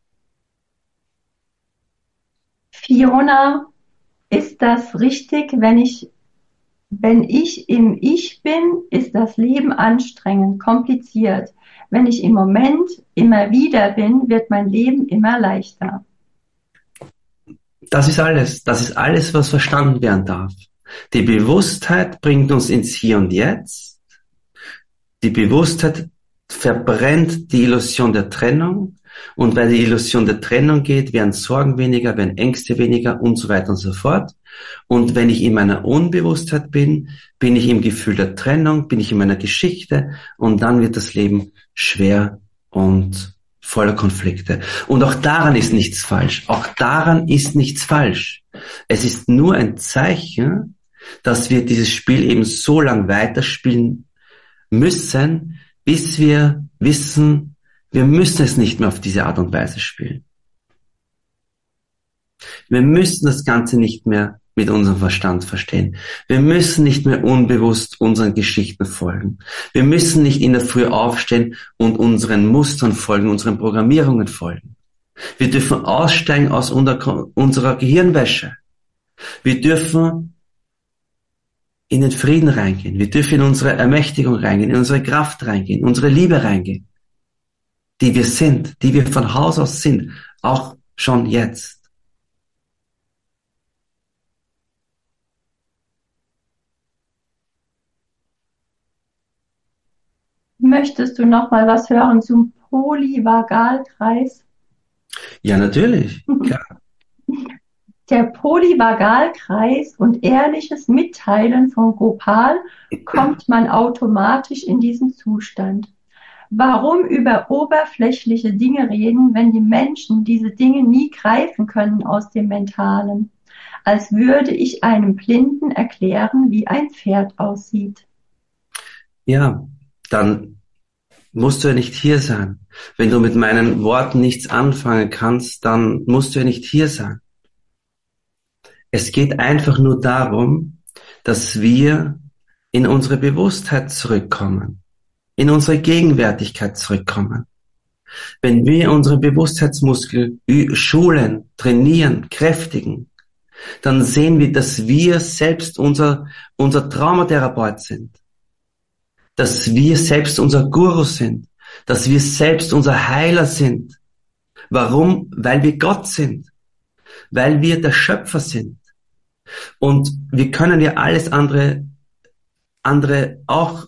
Fiona, ist das richtig, wenn ich im Ich bin, ist das Leben anstrengend, kompliziert. Wenn ich im Moment immer wieder bin, wird mein Leben immer leichter. Das ist alles, was verstanden werden darf. Die Bewusstheit bringt uns ins Hier und Jetzt. Die Bewusstheit verbrennt die Illusion der Trennung. Und weil die Illusion der Trennung geht, werden Sorgen weniger, werden Ängste weniger und so weiter und so fort. Und wenn ich in meiner Unbewusstheit bin, bin ich im Gefühl der Trennung, bin ich in meiner Geschichte und dann wird das Leben schwer und voller Konflikte. Und auch daran ist nichts falsch. Auch daran ist nichts falsch. Es ist nur ein Zeichen, dass wir dieses Spiel eben so lang weiterspielen müssen, bis wir wissen, wir müssen es nicht mehr auf diese Art und Weise spielen. Wir müssen das Ganze nicht mehr mit unserem Verstand verstehen. Wir müssen nicht mehr unbewusst unseren Geschichten folgen. Wir müssen nicht in der Früh aufstehen und unseren Mustern folgen, unseren Programmierungen folgen. Wir dürfen aussteigen aus unserer Gehirnwäsche. Wir dürfen in den Frieden reingehen. Wir dürfen in unsere Ermächtigung reingehen, in unsere Kraft reingehen, in unsere Liebe reingehen, die wir sind, die wir von Haus aus sind, auch schon jetzt. Möchtest du noch mal was hören zum Polyvagalkreis? Ja, natürlich. Klar. Der Polyvagalkreis und ehrliches Mitteilen von Gopal kommt man automatisch in diesen Zustand. Warum über oberflächliche Dinge reden, wenn die Menschen diese Dinge nie greifen können aus dem Mentalen? Als würde ich einem Blinden erklären, wie ein Pferd aussieht. Ja, dann musst du ja nicht hier sein. Wenn du mit meinen Worten nichts anfangen kannst, dann musst du ja nicht hier sein. Es geht einfach nur darum, dass wir in unsere Bewusstheit zurückkommen, in unsere Gegenwärtigkeit zurückkommen. Wenn wir unsere Bewusstheitsmuskel schulen, trainieren, kräftigen, dann sehen wir, dass wir selbst unser Traumatherapeut sind, dass wir selbst unser Guru sind, dass wir selbst unser Heiler sind. Warum? Weil wir Gott sind, weil wir der Schöpfer sind. Und wir können ja alles andere auch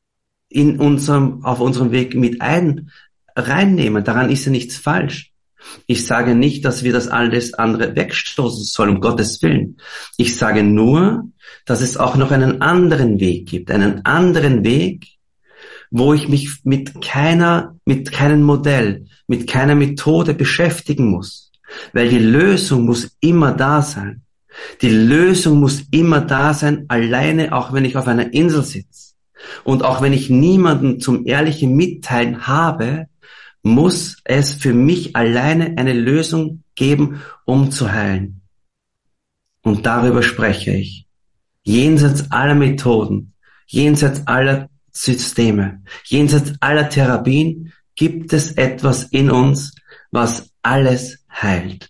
auf unserem Weg mit reinnehmen. Daran ist ja nichts falsch. Ich sage nicht, dass wir das alles andere wegstoßen sollen, um Gottes Willen. Ich sage nur, dass es auch noch einen anderen Weg gibt, einen anderen Weg, wo ich mich mit keinem Modell, mit keiner Methode beschäftigen muss. Weil die Lösung muss immer da sein. Die Lösung muss immer da sein, alleine, auch wenn ich auf einer Insel sitze. Und auch wenn ich niemanden zum ehrlichen Mitteilen habe, muss es für mich alleine eine Lösung geben, um zu heilen. Und darüber spreche ich. Jenseits aller Methoden, jenseits aller Systeme, jenseits aller Therapien gibt es etwas in uns, was alles heilt.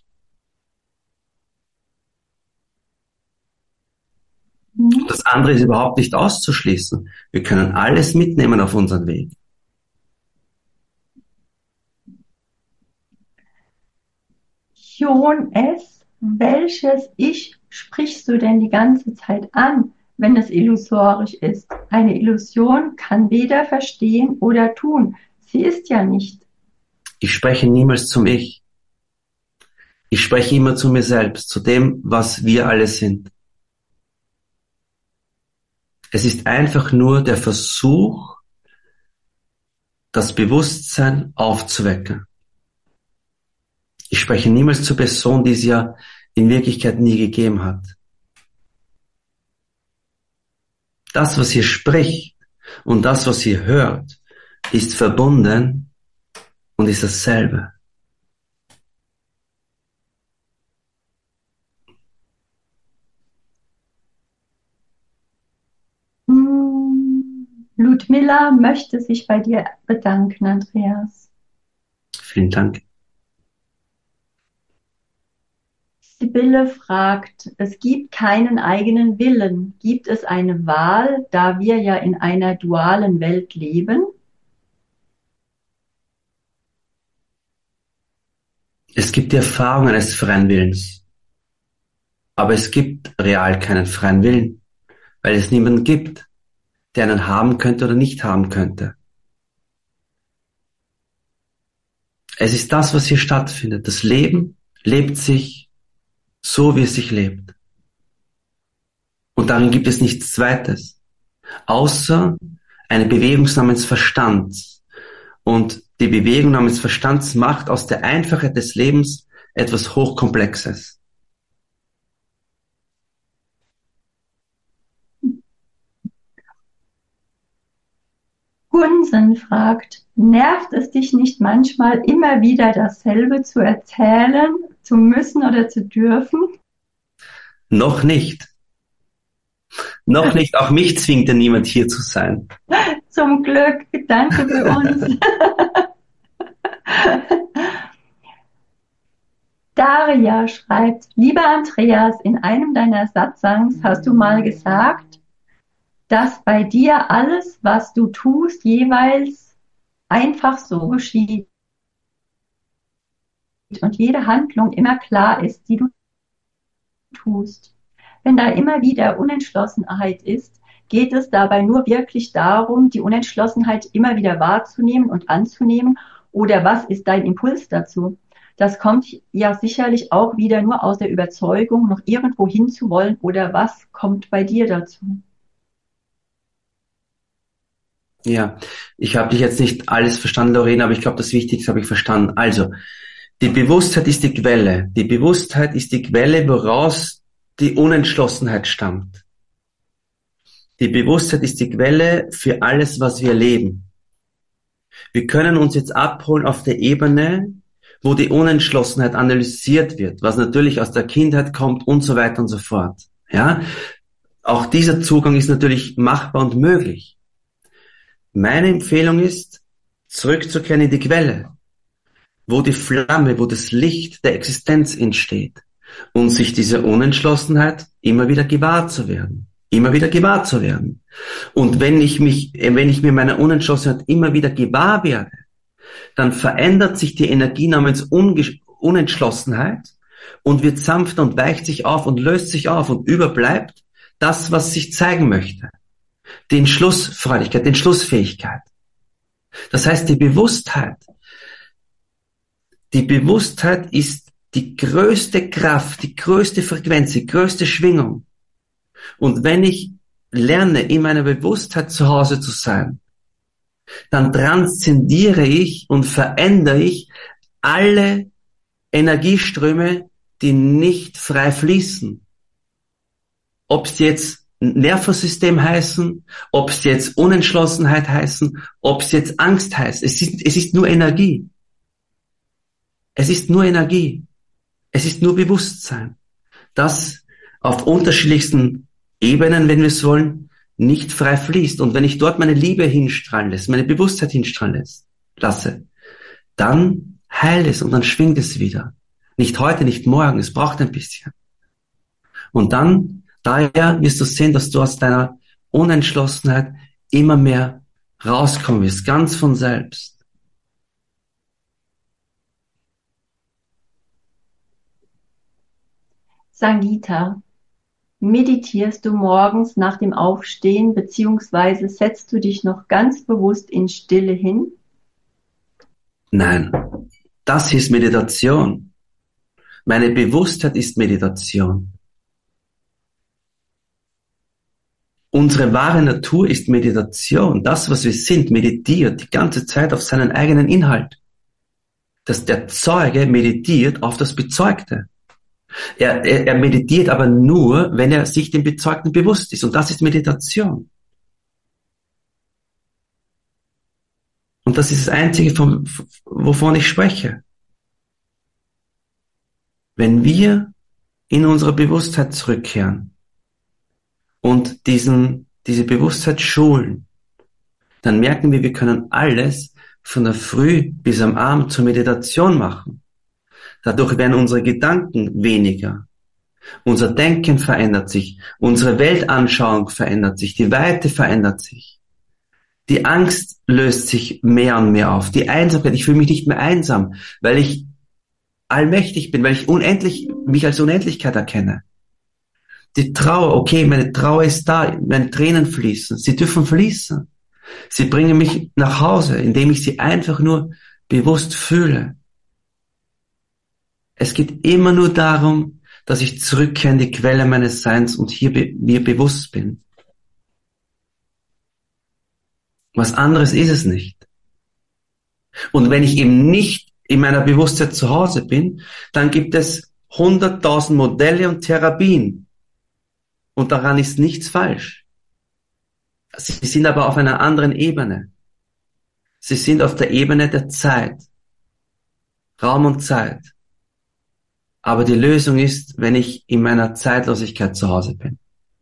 Das andere ist überhaupt nicht auszuschließen. Wir können alles mitnehmen auf unseren Weg. Jon S., welches Ich sprichst du denn die ganze Zeit an, wenn es illusorisch ist? Eine Illusion kann weder verstehen oder tun. Sie ist ja nicht. Ich spreche niemals zum Ich. Ich spreche immer zu mir selbst, zu dem, was wir alle sind. Es ist einfach nur der Versuch, das Bewusstsein aufzuwecken. Ich spreche niemals zur Person, die es ja in Wirklichkeit nie gegeben hat. Das, was hier spricht und das, was hier hört, ist verbunden und ist dasselbe. Ludmilla möchte sich bei dir bedanken, Andreas. Vielen Dank. Sibylle fragt, es gibt keinen eigenen Willen. Gibt es eine Wahl, da wir ja in einer dualen Welt leben? Es gibt die Erfahrung eines freien Willens. Aber es gibt real keinen freien Willen, weil es niemanden gibt, der einen haben könnte oder nicht haben könnte. Es ist das, was hier stattfindet. Das Leben lebt sich so, wie es sich lebt. Und darin gibt es nichts Zweites, außer eine Bewegung namens Verstand. Und die Bewegung namens Verstand macht aus der Einfachheit des Lebens etwas Hochkomplexes. Gunsen fragt, nervt es dich nicht manchmal, immer wieder dasselbe zu erzählen, zu müssen oder zu dürfen? Noch nicht. Noch nicht. Auch mich zwingt ja niemand hier zu sein. Zum Glück, danke für uns. Daria schreibt, lieber Andreas, in einem deiner Satsangs hast du mal gesagt, dass bei dir alles, was du tust, jeweils einfach so geschieht und jede Handlung immer klar ist, die du tust. Wenn da immer wieder Unentschlossenheit ist, geht es dabei nur wirklich darum, die Unentschlossenheit immer wieder wahrzunehmen und anzunehmen? Oder was ist dein Impuls dazu? Das kommt ja sicherlich auch wieder nur aus der Überzeugung, noch irgendwo hinzuwollen. Oder was kommt bei dir dazu? Ja, ich habe dich jetzt nicht alles verstanden, Lorena, aber ich glaube, das Wichtigste habe ich verstanden. Also, die Bewusstheit ist die Quelle. Die Bewusstheit ist die Quelle, woraus die Unentschlossenheit stammt. Die Bewusstheit ist die Quelle für alles, was wir leben. Wir können uns jetzt abholen auf der Ebene, wo die Unentschlossenheit analysiert wird, was natürlich aus der Kindheit kommt und so weiter und so fort. Ja, auch dieser Zugang ist natürlich machbar und möglich. Meine Empfehlung ist, zurückzukehren in die Quelle, wo die Flamme, wo das Licht der Existenz entsteht und sich dieser Unentschlossenheit immer wieder gewahr zu werden. Immer wieder gewahr zu werden. Und wenn ich mir meiner Unentschlossenheit immer wieder gewahr werde, dann verändert sich die Energie namens Unentschlossenheit und wird sanfter und weicht sich auf und löst sich auf und überbleibt das, was sich zeigen möchte. Die Entschlussfreudigkeit, die Entschlussfähigkeit. Das heißt, die Bewusstheit ist die größte Kraft, die größte Frequenz, die größte Schwingung. Und wenn ich lerne, in meiner Bewusstheit zu Hause zu sein, dann transzendiere ich und verändere ich alle Energieströme, die nicht frei fließen. Ob es jetzt Nervensystem heißen, ob es jetzt Unentschlossenheit heißen, ob es jetzt Angst heißt. Es ist nur Energie. Es ist nur Energie. Es ist nur Bewusstsein, das auf unterschiedlichsten Ebenen, wenn wir es wollen, nicht frei fließt. Und wenn ich dort meine Liebe hinstrahlen lasse, meine Bewusstheit hinstrahlen lasse, dann heilt es und dann schwingt es wieder. Nicht heute, nicht morgen, es braucht ein bisschen. Und dann, daher wirst du sehen, dass du aus deiner Unentschlossenheit immer mehr rauskommen wirst, ganz von selbst. Sangita, meditierst du morgens nach dem Aufstehen, beziehungsweise setzt du dich noch ganz bewusst in Stille hin? Nein, das ist Meditation. Meine Bewusstheit ist Meditation. Unsere wahre Natur ist Meditation. Das, was wir sind, meditiert die ganze Zeit auf seinen eigenen Inhalt. Dass der Zeuge meditiert auf das Bezeugte. Er meditiert aber nur, wenn er sich dem Bezeugten bewusst ist. Und das ist Meditation. Und das ist das Einzige, wovon ich spreche. Wenn wir in unsere Bewusstheit zurückkehren und diese Bewusstheit schulen, dann merken wir können alles von der Früh bis am Abend zur Meditation machen. Dadurch werden unsere Gedanken weniger. Unser Denken verändert sich. Unsere Weltanschauung verändert sich. Die Weite verändert sich. Die Angst löst sich mehr und mehr auf. Die Einsamkeit, ich fühle mich nicht mehr einsam, weil ich allmächtig bin, weil ich mich als Unendlichkeit erkenne. Die Trauer, okay, meine Trauer ist da, meine Tränen fließen. Sie dürfen fließen. Sie bringen mich nach Hause, indem ich sie einfach nur bewusst fühle. Es geht immer nur darum, dass ich zurückkehre in die Quelle meines Seins und hier mir bewusst bin. Was anderes ist es nicht. Und wenn ich eben nicht in meiner Bewusstheit zu Hause bin, dann gibt es 100.000 Modelle und Therapien. Und daran ist nichts falsch. Sie sind aber auf einer anderen Ebene. Sie sind auf der Ebene der Zeit. Raum und Zeit. Aber die Lösung ist, wenn ich in meiner Zeitlosigkeit zu Hause bin.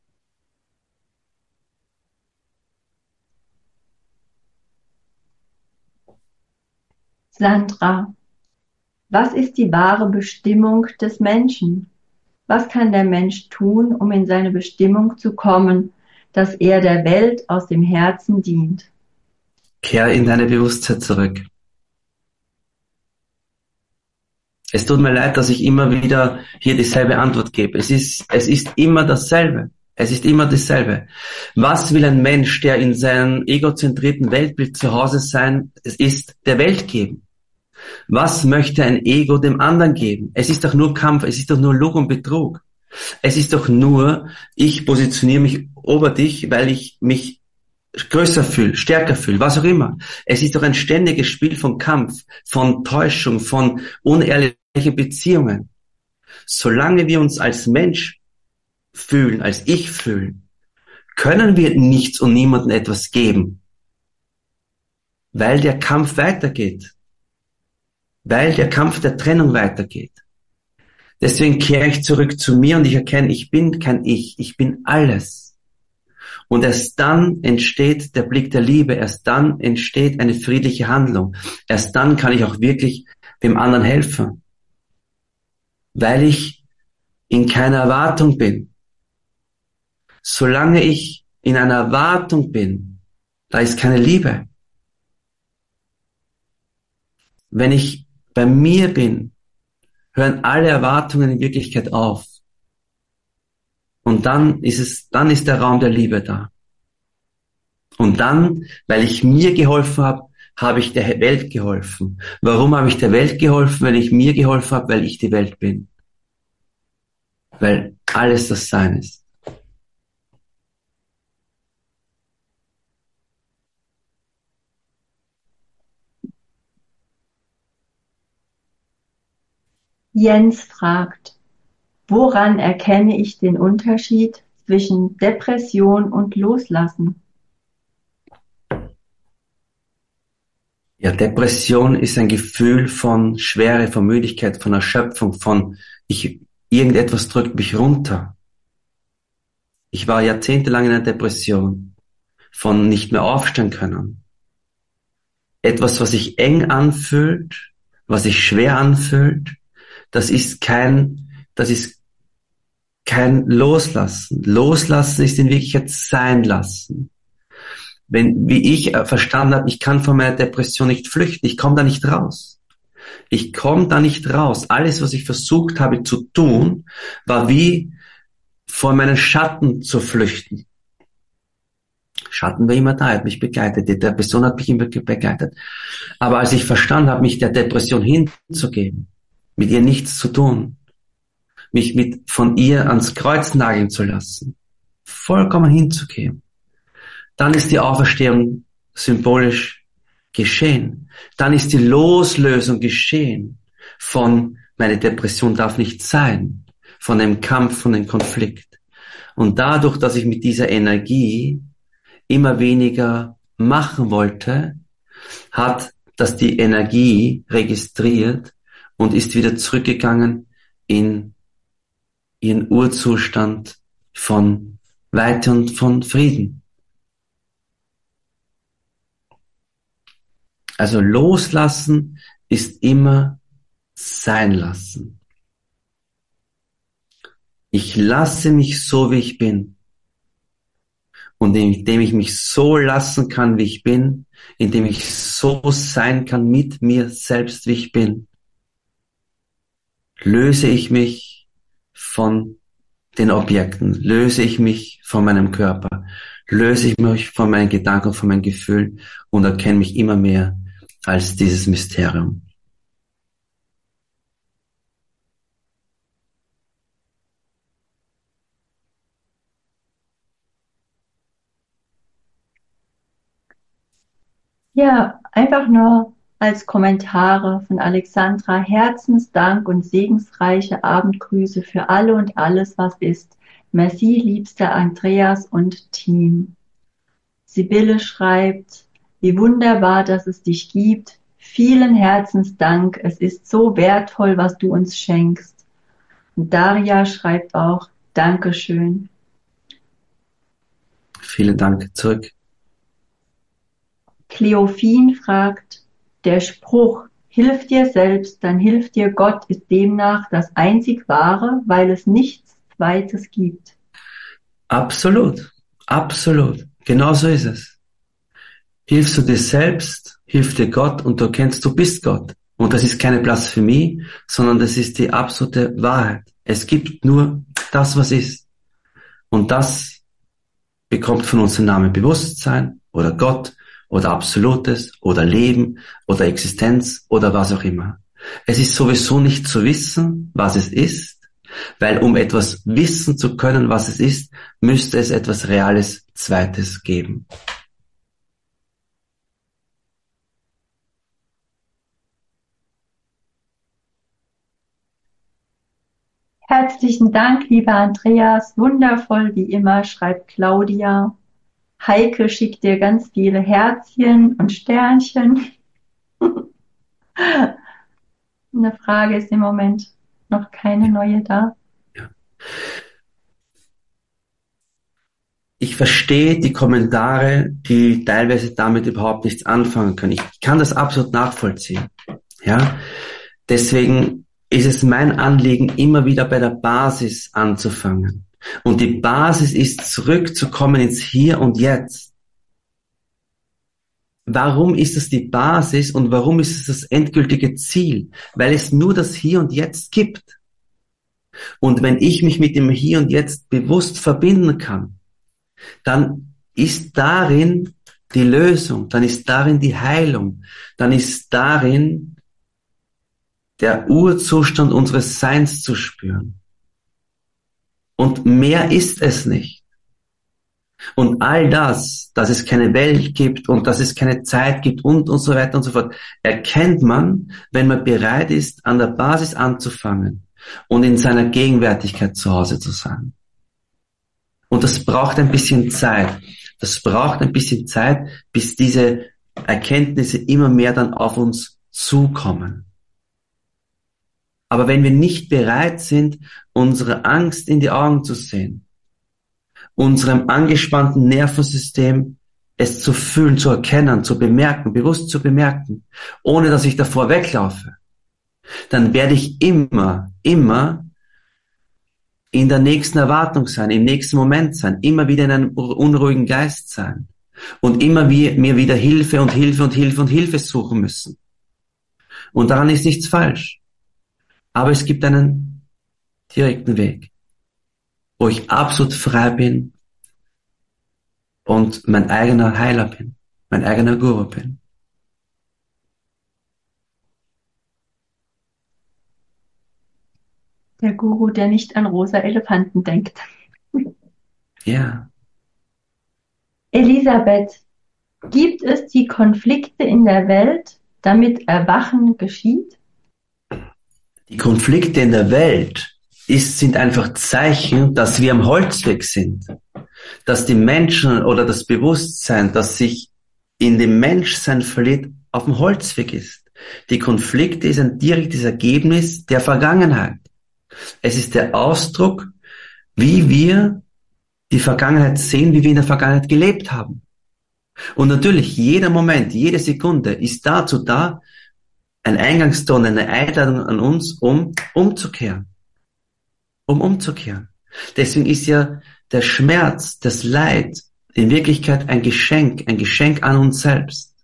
Sandra, was ist die wahre Bestimmung des Menschen? Was kann der Mensch tun, um in seine Bestimmung zu kommen? dass er der Welt aus dem Herzen dient. Kehr in deine Bewusstheit zurück. Es tut mir leid, dass ich immer wieder hier dieselbe Antwort gebe. Es ist immer dasselbe. Es ist immer dasselbe. Was will ein Mensch, der in seinem egozentrierten Weltbild zu Hause sein ist, der Welt geben? Was möchte ein Ego dem anderen geben? Es ist doch nur Kampf, es ist doch nur Lug und Betrug. Es ist doch nur, ich positioniere mich über dich, weil ich mich größer fühle, stärker fühle, was auch immer. Es ist doch ein ständiges Spiel von Kampf, von Täuschung, von unehrlichen Beziehungen. Solange wir uns als Mensch fühlen, als ich fühlen, können wir nichts und niemandem etwas geben, weil der Kampf weitergeht, weil der Kampf der Trennung weitergeht. Deswegen kehre ich zurück zu mir und ich erkenne, ich bin kein Ich bin alles. Und erst dann entsteht der Blick der Liebe, erst dann entsteht eine friedliche Handlung, erst dann kann ich auch wirklich dem anderen helfen, weil ich in keiner Erwartung bin. Solange ich in einer Erwartung bin, da ist keine Liebe. Wenn ich bei mir bin, hören alle Erwartungen in Wirklichkeit auf. Und dann ist der Raum der Liebe da. Und dann, weil ich mir geholfen habe, habe ich der Welt geholfen. Warum habe ich der Welt geholfen? Weil ich mir geholfen habe, weil ich die Welt bin. Weil alles das Sein ist. Jens fragt, woran erkenne ich den Unterschied zwischen Depression und Loslassen? Ja, Depression ist ein Gefühl von Schwere, von Müdigkeit, von Erschöpfung, irgendetwas drückt mich runter. Ich war jahrzehntelang in einer Depression, von nicht mehr aufstehen können. Etwas, was sich eng anfühlt, was sich schwer anfühlt, das ist kein Loslassen. Loslassen ist in Wirklichkeit sein lassen. Wie ich verstanden habe, ich kann von meiner Depression nicht flüchten, ich komme da nicht raus. Ich komme da nicht raus. Alles, was ich versucht habe zu tun, war wie vor meinen Schatten zu flüchten. Schatten war immer da, hat mich begleitet, die Depression hat mich immer begleitet. Aber als ich verstanden habe, mich der Depression hinzugeben, mit ihr nichts zu tun, mich von ihr ans Kreuz nageln zu lassen, vollkommen hinzugeben, dann ist die Auferstehung symbolisch geschehen. Dann ist die Loslösung geschehen von meine Depression darf nicht sein, von dem Kampf, von dem Konflikt. Und dadurch, dass ich mit dieser Energie immer weniger machen wollte, hat das die Energie registriert und ist wieder zurückgegangen in ihren Urzustand von Weite und von Frieden. Also loslassen ist immer sein lassen. Ich lasse mich so, wie ich bin. Und indem ich mich so lassen kann, wie ich bin, indem ich so sein kann mit mir selbst, wie ich bin, löse ich mich von den Objekten, löse ich mich von meinem Körper, löse ich mich von meinen Gedanken, von meinen Gefühlen und erkenne mich immer mehr als dieses Mysterium. Ja, einfach nur als Kommentare von Alexandra Herzensdank und segensreiche Abendgrüße für alle und alles, was ist. Merci, liebster Andreas und Team. Sibylle schreibt, wie wunderbar, dass es dich gibt. Vielen Herzensdank. Es ist so wertvoll, was du uns schenkst. Und Daria schreibt auch, Dankeschön. Vielen Dank zurück. Cleophine fragt, der Spruch, hilf dir selbst, dann hilft dir Gott, ist demnach das einzig Wahre, weil es nichts Zweites gibt. Absolut. Absolut. Genau so ist es. Hilfst du dir selbst, hilft dir Gott und du erkennst, du bist Gott. Und das ist keine Blasphemie, sondern das ist die absolute Wahrheit. Es gibt nur das, was ist. Und das bekommt von uns den Namen Bewusstsein oder Gott oder Absolutes oder Leben oder Existenz oder was auch immer. Es ist sowieso nicht zu wissen, was es ist, weil um etwas wissen zu können, was es ist, müsste es etwas Reales Zweites geben. Herzlichen Dank, lieber Andreas. Wundervoll wie immer, schreibt Claudia. Heike schickt dir ganz viele Herzchen und Sternchen. Eine Frage ist im Moment noch keine neue da. Ja. Ich verstehe die Kommentare, die teilweise damit überhaupt nichts anfangen können. Ich kann das absolut nachvollziehen. Ja, deswegen ist es mein Anliegen, immer wieder bei der Basis anzufangen. Und die Basis ist, zurückzukommen ins Hier und Jetzt. Warum ist es die Basis und warum ist es das endgültige Ziel? Weil es nur das Hier und Jetzt gibt. Und wenn ich mich mit dem Hier und Jetzt bewusst verbinden kann, dann ist darin die Lösung, dann ist darin die Heilung, dann ist darin der Urzustand unseres Seins zu spüren. Und mehr ist es nicht. Und all das, dass es keine Welt gibt und dass es keine Zeit gibt und so weiter und so fort, erkennt man, wenn man bereit ist, an der Basis anzufangen und in seiner Gegenwärtigkeit zu Hause zu sein. Und das braucht ein bisschen Zeit. Das braucht ein bisschen Zeit, bis diese Erkenntnisse immer mehr dann auf uns zukommen. Aber wenn wir nicht bereit sind, unsere Angst in die Augen zu sehen, unserem angespannten Nervensystem es zu fühlen, zu erkennen, zu bemerken, bewusst zu bemerken, ohne dass ich davor weglaufe, dann werde ich immer in der nächsten Erwartung sein, im nächsten Moment sein, immer wieder in einem unruhigen Geist sein und immer mir wieder Hilfe suchen müssen. Und daran ist nichts falsch. Aber es gibt einen direkten Weg, wo ich absolut frei bin und mein eigener Heiler bin, mein eigener Guru bin. Der Guru, der nicht an rosa Elefanten denkt. Ja. Elisabeth, gibt es die Konflikte in der Welt, damit Erwachen geschieht? Die Konflikte in der Welt sind einfach Zeichen, dass wir am Holzweg sind. Dass die Menschen oder das Bewusstsein, das sich in dem Menschsein verliert, auf dem Holzweg ist. Die Konflikte ist ein direktes Ergebnis der Vergangenheit. Es ist der Ausdruck, wie wir die Vergangenheit sehen, wie wir in der Vergangenheit gelebt haben. Und natürlich, jeder Moment, jede Sekunde ist dazu da, ein Eingangston, eine Einladung an uns, um umzukehren. Um umzukehren. Deswegen ist ja der Schmerz, das Leid in Wirklichkeit ein Geschenk an uns selbst.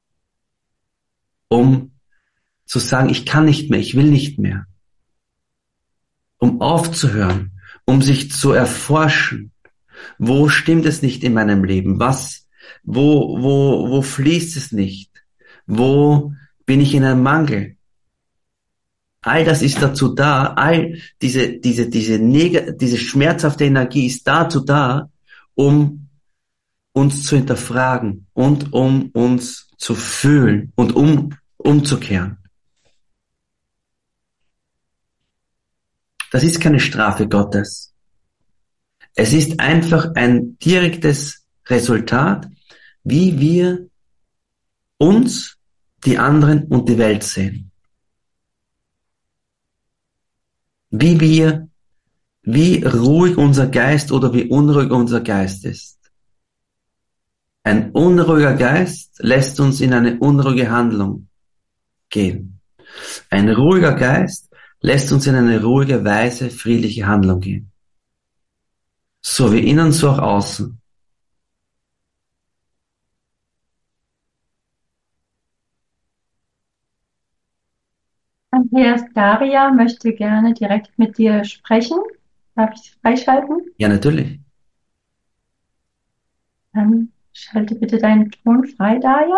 Um zu sagen, ich kann nicht mehr, ich will nicht mehr. Um aufzuhören, um sich zu erforschen. Wo stimmt es nicht in meinem Leben? Wo fließt es nicht? Wo bin ich in einem Mangel? All das ist dazu da, all diese schmerzhafte Energie ist dazu da, um uns zu hinterfragen und um uns zu fühlen und umzukehren. Das ist keine Strafe Gottes. Es ist einfach ein direktes Resultat, wie wir uns, die anderen und die Welt sehen. Wie ruhig unser Geist oder wie unruhig unser Geist ist. Ein unruhiger Geist lässt uns in eine unruhige Handlung gehen. Ein ruhiger Geist lässt uns in eine ruhige, weise, friedliche Handlung gehen. So wie innen, so auch außen. Andreas, Daria möchte gerne direkt mit dir sprechen. Darf ich es freischalten? Ja, natürlich. Dann schalte bitte deinen Ton frei, Daria.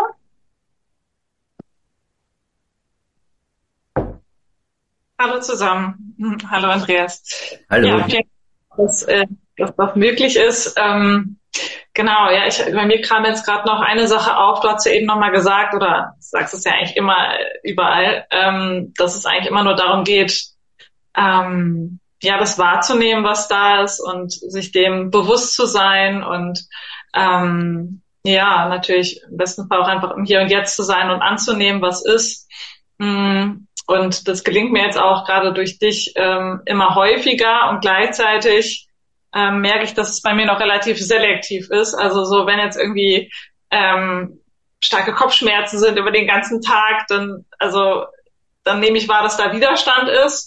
Hallo zusammen. Hallo Andreas. Hallo. Ja, vielen Dank, dass das möglich ist. Genau, ja, bei mir kam jetzt gerade noch eine Sache auf. Du hast ja eben nochmal gesagt, oder sagst es ja eigentlich immer überall, dass es eigentlich immer nur darum geht, ja, das wahrzunehmen, was da ist und sich dem bewusst zu sein und ja, natürlich im besten Fall auch einfach im Hier und Jetzt zu sein und anzunehmen, was ist. Und das gelingt mir jetzt auch gerade durch dich immer häufiger und gleichzeitig merke ich, dass es bei mir noch relativ selektiv ist. Also so, wenn jetzt irgendwie starke Kopfschmerzen sind über den ganzen Tag, dann nehme ich wahr, dass da Widerstand ist.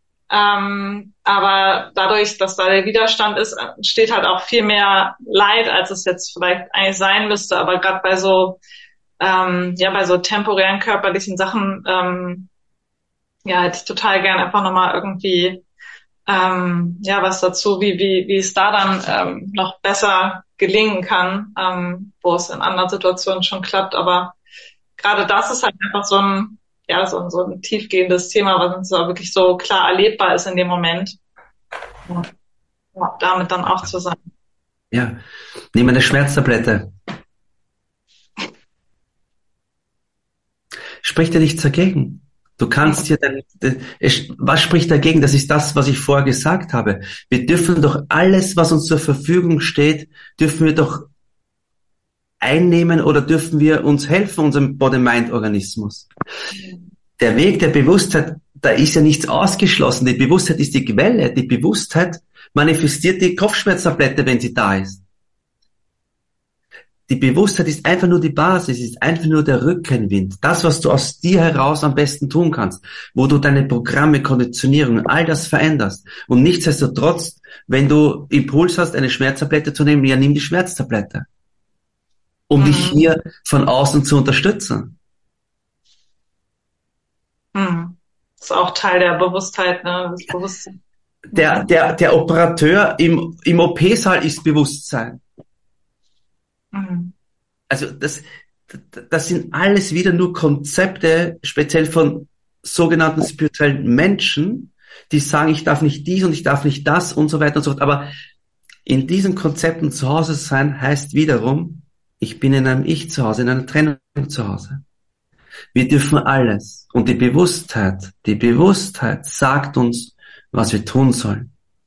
Aber dadurch, dass da der Widerstand ist, entsteht halt auch viel mehr Leid, als es jetzt vielleicht eigentlich sein müsste. Aber gerade bei so bei so temporären körperlichen Sachen ja, hätte ich total gern einfach nochmal irgendwie was dazu, wie es da dann noch besser gelingen kann, wo es in anderen Situationen schon klappt. Aber gerade das ist halt einfach so ein tiefgehendes Thema, was uns auch wirklich so klar erlebbar ist in dem Moment. Ja, damit dann auch zu sein. Ja, nimm eine Schmerztablette. Spricht dir nichts dagegen. Du kannst hier was spricht dagegen? Das ist das, was ich vorher gesagt habe. Wir dürfen doch alles, was uns zur Verfügung steht, dürfen wir doch einnehmen oder dürfen wir uns helfen, unserem Body-Mind-Organismus. Der Weg der Bewusstheit, da ist ja nichts ausgeschlossen. Die Bewusstheit ist die Quelle. Die Bewusstheit manifestiert die Kopfschmerztablette, wenn sie da ist. Die Bewusstheit ist einfach nur die Basis, ist einfach nur der Rückenwind. Das, was du aus dir heraus am besten tun kannst, wo du deine Programme, Konditionierungen, all das veränderst. Und nichtsdestotrotz, wenn du Impuls hast, eine Schmerztablette zu nehmen, ja, nimm die Schmerztablette. Um dich hier von außen zu unterstützen. Das ist auch Teil der Bewusstheit, ne? Das Bewusstsein. Der Operateur im OP-Saal ist Bewusstsein. Also das sind alles wieder nur Konzepte, speziell von sogenannten spirituellen Menschen, die sagen, ich darf nicht dies und ich darf nicht das und so weiter und so fort. Aber in diesen Konzepten zu Hause sein heißt wiederum, ich bin in einem Ich zu Hause, in einer Trennung zu Hause. Wir dürfen alles. Und die Bewusstheit sagt uns, was wir tun sollen.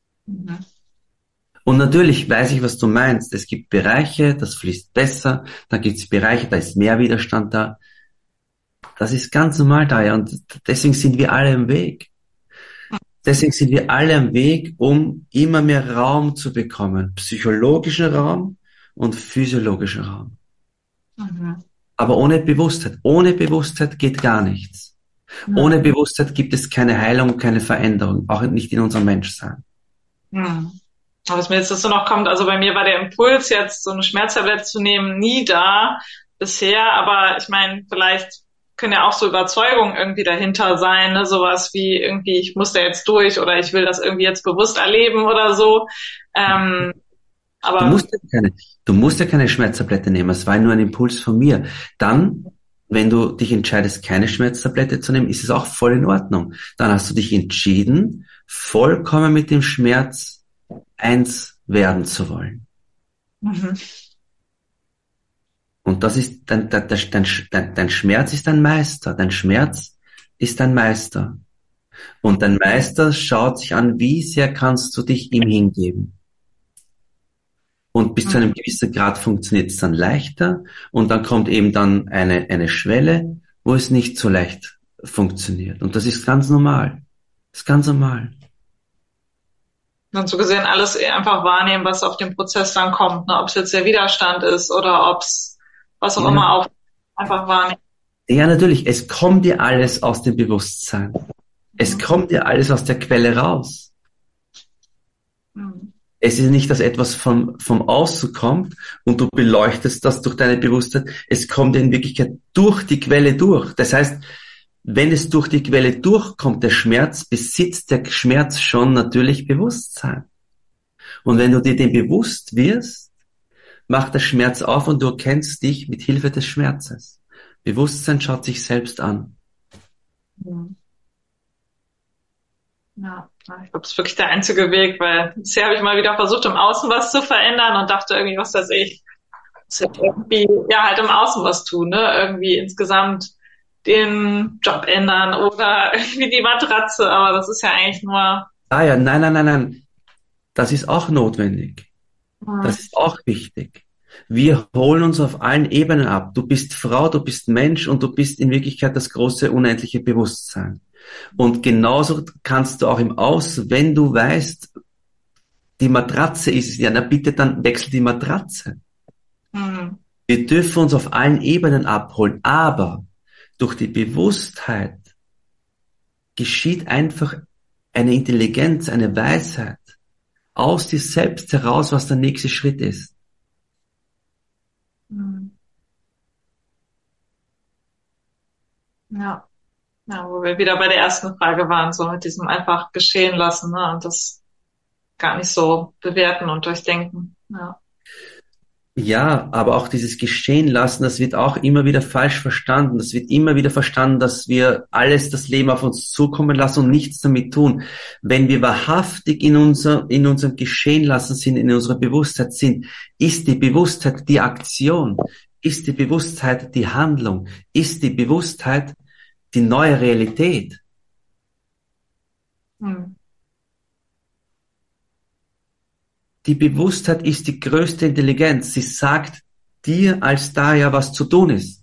Und natürlich weiß ich, was du meinst. Es gibt Bereiche, das fließt besser. Dann gibt es Bereiche, da ist mehr Widerstand da. Das ist ganz normal da, ja. Und deswegen sind wir alle im Weg. Deswegen sind wir alle am Weg, um immer mehr Raum zu bekommen. Psychologischen Raum und physiologischen Raum. Aber ohne Bewusstheit geht gar nichts. Ohne Bewusstheit gibt es keine Heilung, keine Veränderung. Auch nicht in unserem Menschsein. Aber was mir jetzt so noch kommt, also bei mir war der Impuls, jetzt so eine Schmerztablette zu nehmen, nie da bisher. Aber ich meine, vielleicht können ja auch so Überzeugungen irgendwie dahinter sein, ne? Sowas wie irgendwie, ich muss da jetzt durch oder ich will das irgendwie jetzt bewusst erleben oder so. Aber du musst ja keine Schmerztablette nehmen. Es war nur ein Impuls von mir. Dann, wenn du dich entscheidest, keine Schmerztablette zu nehmen, ist es auch voll in Ordnung. Dann hast du dich entschieden, vollkommen mit dem Schmerz eins werden zu wollen. Und das ist dein Schmerz ist dein Meister. Dein Schmerz ist dein Meister. Und dein Meister schaut sich an, wie sehr kannst du dich ihm hingeben. Und bis zu einem gewissen Grad funktioniert es dann leichter. Und dann kommt eben dann eine Schwelle, wo es nicht so leicht funktioniert. Und das ist ganz normal. Das ist ganz normal. Und so gesehen alles einfach wahrnehmen, was auf dem Prozess dann kommt, ne? Ob es jetzt der Widerstand ist oder ob es was auch immer auf einfach wahrnehmen. Ja, natürlich. Es kommt dir alles aus dem Bewusstsein. Es kommt dir alles aus der Quelle raus. Es ist nicht, dass etwas vom Außen kommt und du beleuchtest das durch deine Bewusstheit. Es kommt in Wirklichkeit durch die Quelle durch. Das heißt, wenn es durch die Quelle durchkommt, der Schmerz, besitzt der Schmerz schon natürlich Bewusstsein. Und wenn du dir dem bewusst wirst, macht der Schmerz auf und du erkennst dich mit Hilfe des Schmerzes. Bewusstsein schaut sich selbst an. Ja, ich glaube, das ist wirklich der einzige Weg, weil bisher habe ich mal wieder versucht, im Außen was zu verändern und dachte irgendwie, was weiß ich, muss halt irgendwie, ja, halt im Außen was tun, ne? Irgendwie insgesamt den Job ändern oder irgendwie die Matratze, aber das ist ja eigentlich nur. Ah ja, nein. Das ist auch notwendig. Das ist auch wichtig. Wir holen uns auf allen Ebenen ab. Du bist Frau, du bist Mensch und du bist in Wirklichkeit das große, unendliche Bewusstsein. Und genauso kannst du auch im Außen, wenn du weißt, die Matratze ist es, ja, na bitte, dann wechsel die Matratze. Wir dürfen uns auf allen Ebenen abholen, aber durch die Bewusstheit geschieht einfach eine Intelligenz, eine Weisheit aus dir selbst heraus, was der nächste Schritt ist. Ja. Ja, wo wir wieder bei der ersten Frage waren, so mit diesem einfach geschehen lassen, ne, und das gar nicht so bewerten und durchdenken. Ja. Ja, aber auch dieses Geschehen lassen, das wird auch immer wieder falsch verstanden. Das wird immer wieder verstanden, dass wir alles, das Leben auf uns zukommen lassen und nichts damit tun. Wenn wir wahrhaftig in unserem Geschehen lassen sind, in unserer Bewusstheit sind, ist die Bewusstheit die Aktion, ist die Bewusstheit die Handlung, ist die Bewusstheit die neue Realität. Die Bewusstheit ist die größte Intelligenz. Sie sagt dir als da ja, was zu tun ist.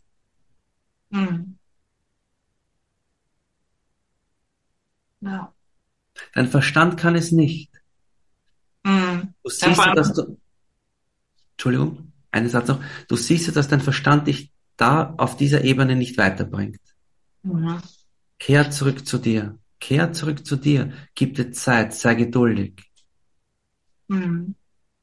Ja. Dein Verstand kann es nicht. Du siehst ja, dass du, Entschuldigung, einen Satz noch. Du siehst ja, dass dein Verstand dich da auf dieser Ebene nicht weiterbringt. Kehr zurück zu dir. Kehr zurück zu dir. Gib dir Zeit. Sei geduldig. Und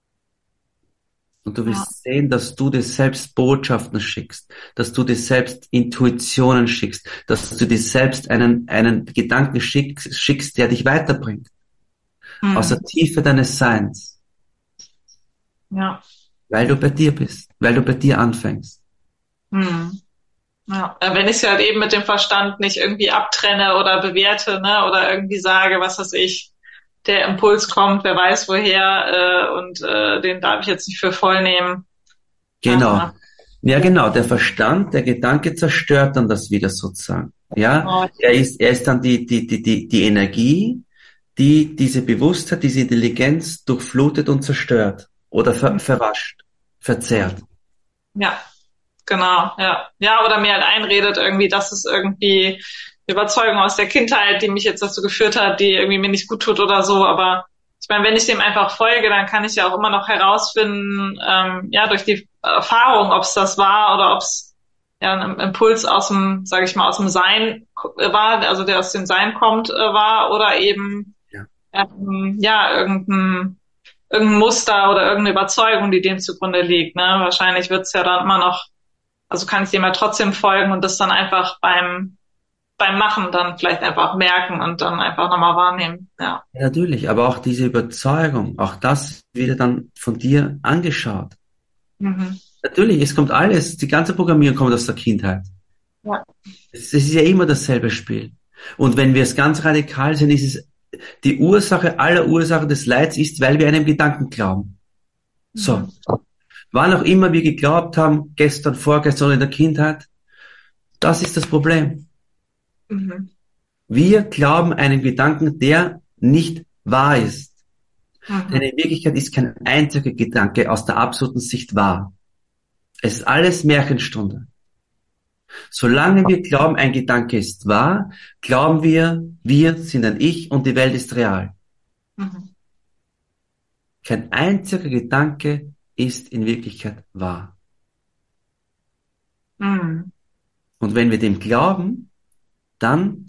du wirst sehen, dass du dir selbst Botschaften schickst, dass du dir selbst Intuitionen schickst, dass du dir selbst einen Gedanken schickst, der dich weiterbringt. Aus der Tiefe deines Seins. Ja. Weil du bei dir bist, weil du bei dir anfängst. Ja, wenn ich es halt eben mit dem Verstand nicht irgendwie abtrenne oder bewerte, ne, oder irgendwie sage, was weiß ich, der Impuls kommt, wer weiß woher, und den darf ich jetzt nicht für voll nehmen. Genau. Ja, genau. Der Verstand, der Gedanke zerstört dann das wieder sozusagen. Ja, er ist dann die Energie, die diese Bewusstheit, diese Intelligenz durchflutet und zerstört oder verwascht, verzerrt. Ja, genau, ja. Ja, oder mir halt einredet irgendwie, dass es irgendwie Überzeugung aus der Kindheit, die mich jetzt dazu geführt hat, die irgendwie mir nicht gut tut oder so, aber ich meine, wenn ich dem einfach folge, dann kann ich ja auch immer noch herausfinden, ja, durch die Erfahrung, ob es das war oder ob es ja ein Impuls aus dem, sage ich mal, aus dem Sein war, also der aus dem Sein kommt, war, oder eben ja irgendein Muster oder irgendeine Überzeugung, die dem zugrunde liegt. Ne? Wahrscheinlich wird's ja dann immer noch, also kann ich dem ja trotzdem folgen und das dann einfach beim Machen dann vielleicht einfach merken und dann einfach nochmal wahrnehmen. Ja. Ja, natürlich, aber auch diese Überzeugung, auch das wird dann von dir angeschaut. Natürlich, es kommt alles, die ganze Programmierung kommt aus der Kindheit. Ja. Es ist ja immer dasselbe Spiel. Und wenn wir es ganz radikal sehen, ist es die Ursache aller Ursachen des Leids ist, weil wir einem Gedanken glauben. So. Wann auch immer wir geglaubt haben, gestern, vorgestern oder in der Kindheit, das ist das Problem. Wir glauben einen Gedanken, der nicht wahr ist. Denn in Wirklichkeit ist kein einziger Gedanke aus der absoluten Sicht wahr. Es ist alles Märchenstunde. Solange wir glauben, ein Gedanke ist wahr, glauben wir sind ein Ich und die Welt ist real. Kein einziger Gedanke ist in Wirklichkeit wahr. Und wenn wir dem glauben, dann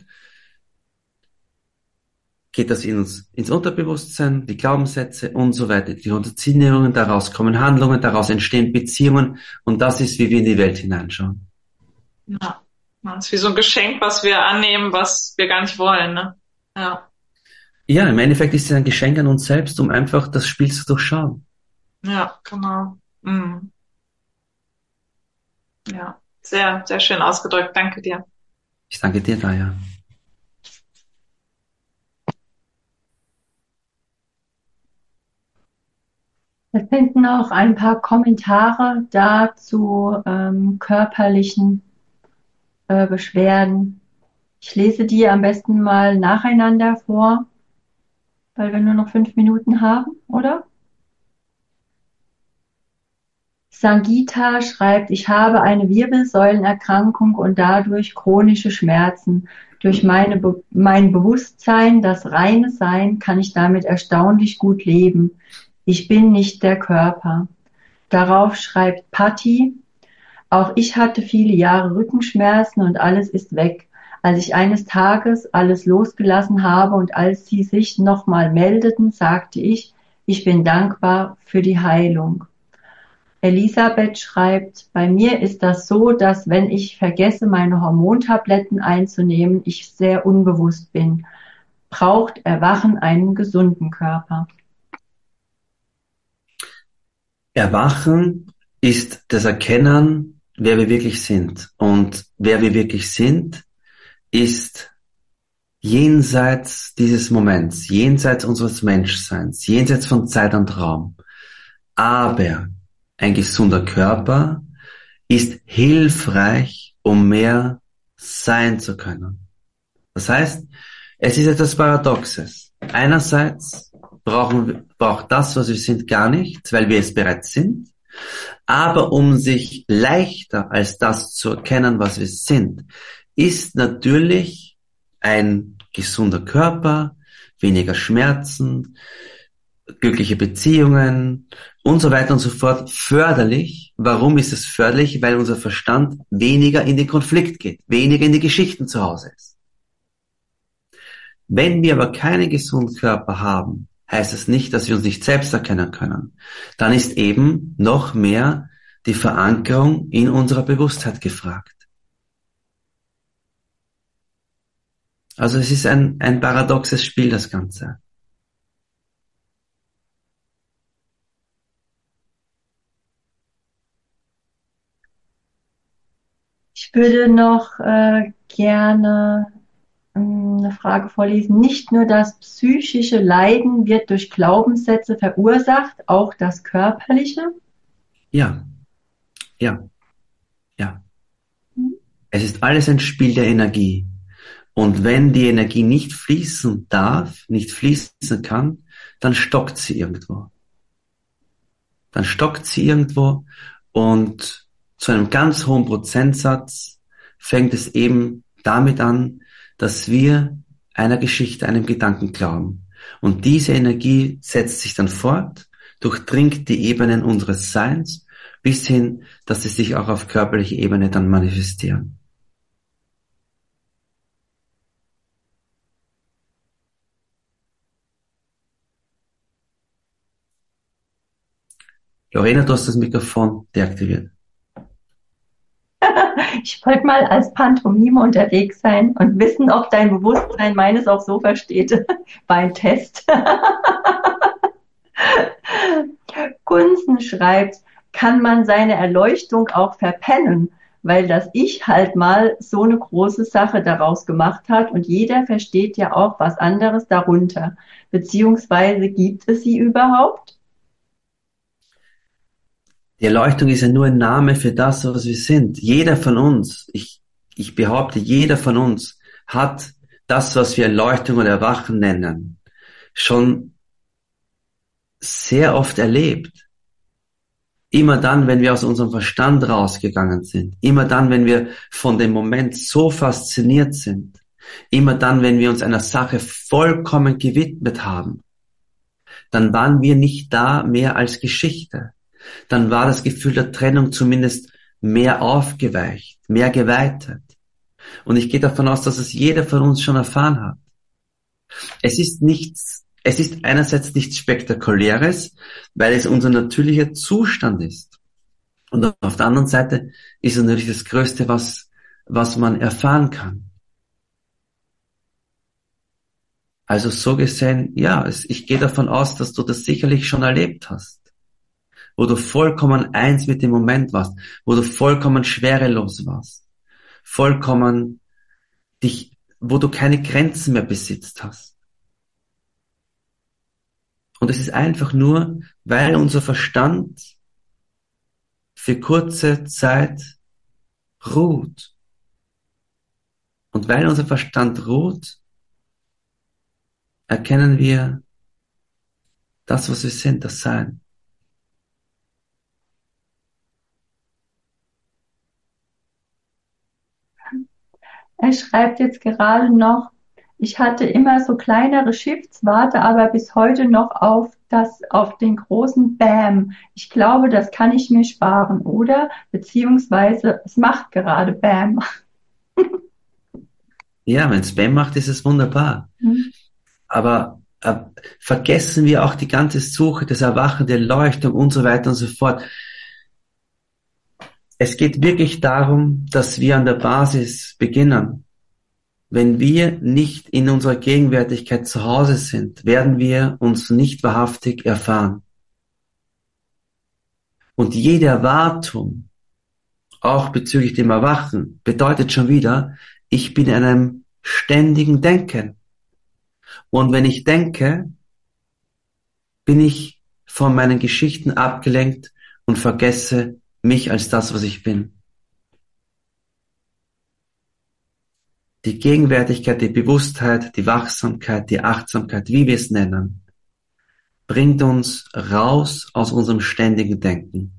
geht das ins Unterbewusstsein, die Glaubenssätze und so weiter, die Konditionierungen, daraus kommen Handlungen, daraus entstehen Beziehungen und das ist, wie wir in die Welt hineinschauen. Ja, Das ist wie so ein Geschenk, was wir annehmen, was wir gar nicht wollen, ne? Ja. Ja, im Endeffekt ist es ein Geschenk an uns selbst, um einfach das Spiel zu durchschauen. Ja, genau. Mhm. Ja, sehr, sehr schön ausgedrückt. Danke dir. Ich danke dir, Daya. Wir finden auch ein paar Kommentare dazu körperlichen Beschwerden. Ich lese die am besten mal nacheinander vor, weil wir nur noch 5 Minuten haben, oder? Sangeeta schreibt, ich habe eine Wirbelsäulenerkrankung und dadurch chronische Schmerzen. Durch mein Bewusstsein, das reine Sein, kann ich damit erstaunlich gut leben. Ich bin nicht der Körper. Darauf schreibt Patti, auch ich hatte viele Jahre Rückenschmerzen und alles ist weg. Als ich eines Tages alles losgelassen habe und als sie sich nochmal meldeten, sagte ich bin dankbar für die Heilung. Elisabeth schreibt, bei mir ist das so, dass wenn ich vergesse, meine Hormontabletten einzunehmen, ich sehr unbewusst bin. Braucht Erwachen einen gesunden Körper? Erwachen ist das Erkennen, wer wir wirklich sind. Und wer wir wirklich sind, ist jenseits dieses Moments, jenseits unseres Menschseins, jenseits von Zeit und Raum. Aber ein gesunder Körper ist hilfreich, um mehr sein zu können. Das heißt, es ist etwas Paradoxes. Einerseits braucht das, was wir sind, gar nichts, weil wir es bereits sind. Aber um sich leichter als das zu erkennen, was wir sind, ist natürlich ein gesunder Körper, weniger Schmerzen, glückliche Beziehungen und so weiter und so fort förderlich. Warum ist es förderlich? Weil unser Verstand weniger in den Konflikt geht, weniger in die Geschichten zu Hause ist. Wenn wir aber keinen gesunden Körper haben, heißt es nicht, dass wir uns nicht selbst erkennen können. Dann ist eben noch mehr die Verankerung in unserer Bewusstheit gefragt. Also es ist ein paradoxes Spiel, das Ganze. Ich würde noch gerne eine Frage vorlesen. Nicht nur das psychische Leiden wird durch Glaubenssätze verursacht, auch das körperliche? Ja, ja, ja. Es ist alles ein Spiel der Energie. Und wenn die Energie nicht fließen darf, nicht fließen kann, dann stockt sie irgendwo. Dann stockt sie irgendwo und zu einem ganz hohen Prozentsatz fängt es eben damit an, dass wir einer Geschichte, einem Gedanken glauben. Und diese Energie setzt sich dann fort, durchdringt die Ebenen unseres Seins, bis hin, dass sie sich auch auf körperlicher Ebene dann manifestieren. Lorena, du hast das Mikrofon deaktiviert. Ich wollte mal als Pantomime unterwegs sein und wissen, ob dein Bewusstsein meines auch so versteht. Beim Test. Gunzen schreibt, kann man seine Erleuchtung auch verpennen, weil das Ich halt mal so eine große Sache daraus gemacht hat und jeder versteht ja auch was anderes darunter. Beziehungsweise gibt es sie überhaupt? Die Erleuchtung ist ja nur ein Name für das, was wir sind. Jeder von uns, ich behaupte, jeder von uns hat das, was wir Erleuchtung oder Erwachen nennen, schon sehr oft erlebt. Immer dann, wenn wir aus unserem Verstand rausgegangen sind. Immer dann, wenn wir von dem Moment so fasziniert sind. Immer dann, wenn wir uns einer Sache vollkommen gewidmet haben. Dann waren wir nicht da mehr als Geschichte. Dann war das Gefühl der Trennung zumindest mehr aufgeweicht, mehr geweitet. Und ich gehe davon aus, dass es jeder von uns schon erfahren hat. Es ist einerseits nichts Spektakuläres, weil es unser natürlicher Zustand ist. Und auf der anderen Seite ist es natürlich das Größte, was was man erfahren kann. Also so gesehen, ja, ich gehe davon aus, dass du das sicherlich schon erlebt hast, wo du vollkommen eins mit dem Moment warst, wo du vollkommen schwerelos warst, vollkommen wo du keine Grenzen mehr besitzt hast. Und es ist einfach nur, weil unser Verstand für kurze Zeit ruht. Und weil unser Verstand ruht, erkennen wir das, was wir sind, das Sein. Er schreibt jetzt gerade noch, ich hatte immer so kleinere Shifts, warte aber bis heute noch auf den großen Bam. Ich glaube, das kann ich mir sparen, oder? Beziehungsweise, es macht gerade Bam. Ja, wenn es Spam macht, ist es wunderbar. Aber vergessen wir auch die ganze Suche, das Erwachen der Leuchtung und so weiter und so fort. Es geht wirklich darum, dass wir an der Basis beginnen. Wenn wir nicht in unserer Gegenwärtigkeit zu Hause sind, werden wir uns nicht wahrhaftig erfahren. Und jede Erwartung, auch bezüglich dem Erwachen, bedeutet schon wieder, ich bin in einem ständigen Denken. Und wenn ich denke, bin ich von meinen Geschichten abgelenkt und vergesse mich als das, was ich bin. Die Gegenwärtigkeit, die Bewusstheit, die Wachsamkeit, die Achtsamkeit, wie wir es nennen, bringt uns raus aus unserem ständigen Denken.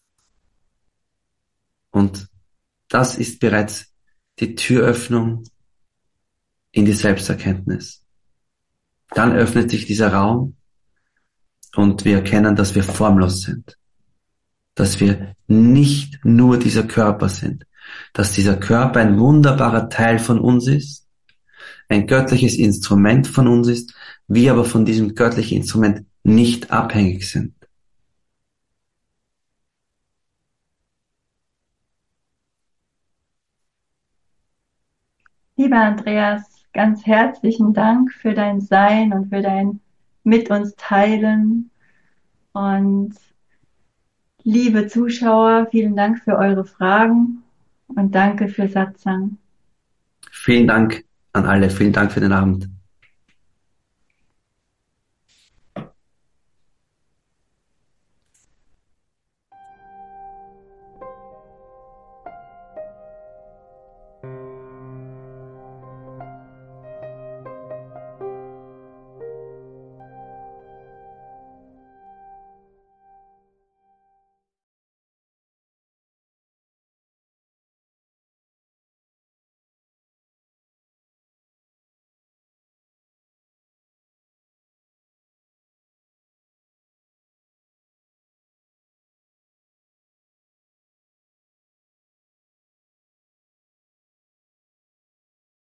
Und das ist bereits die Türöffnung in die Selbsterkenntnis. Dann öffnet sich dieser Raum und wir erkennen, dass wir formlos sind. Dass wir nicht nur dieser Körper sind. Dass dieser Körper ein wunderbarer Teil von uns ist, ein göttliches Instrument von uns ist, wir aber von diesem göttlichen Instrument nicht abhängig sind. Lieber Andreas, ganz herzlichen Dank für dein Sein und für dein mit uns teilen. Und liebe Zuschauer, vielen Dank für eure Fragen und danke für Satsang. Vielen Dank an alle. Vielen Dank für den Abend.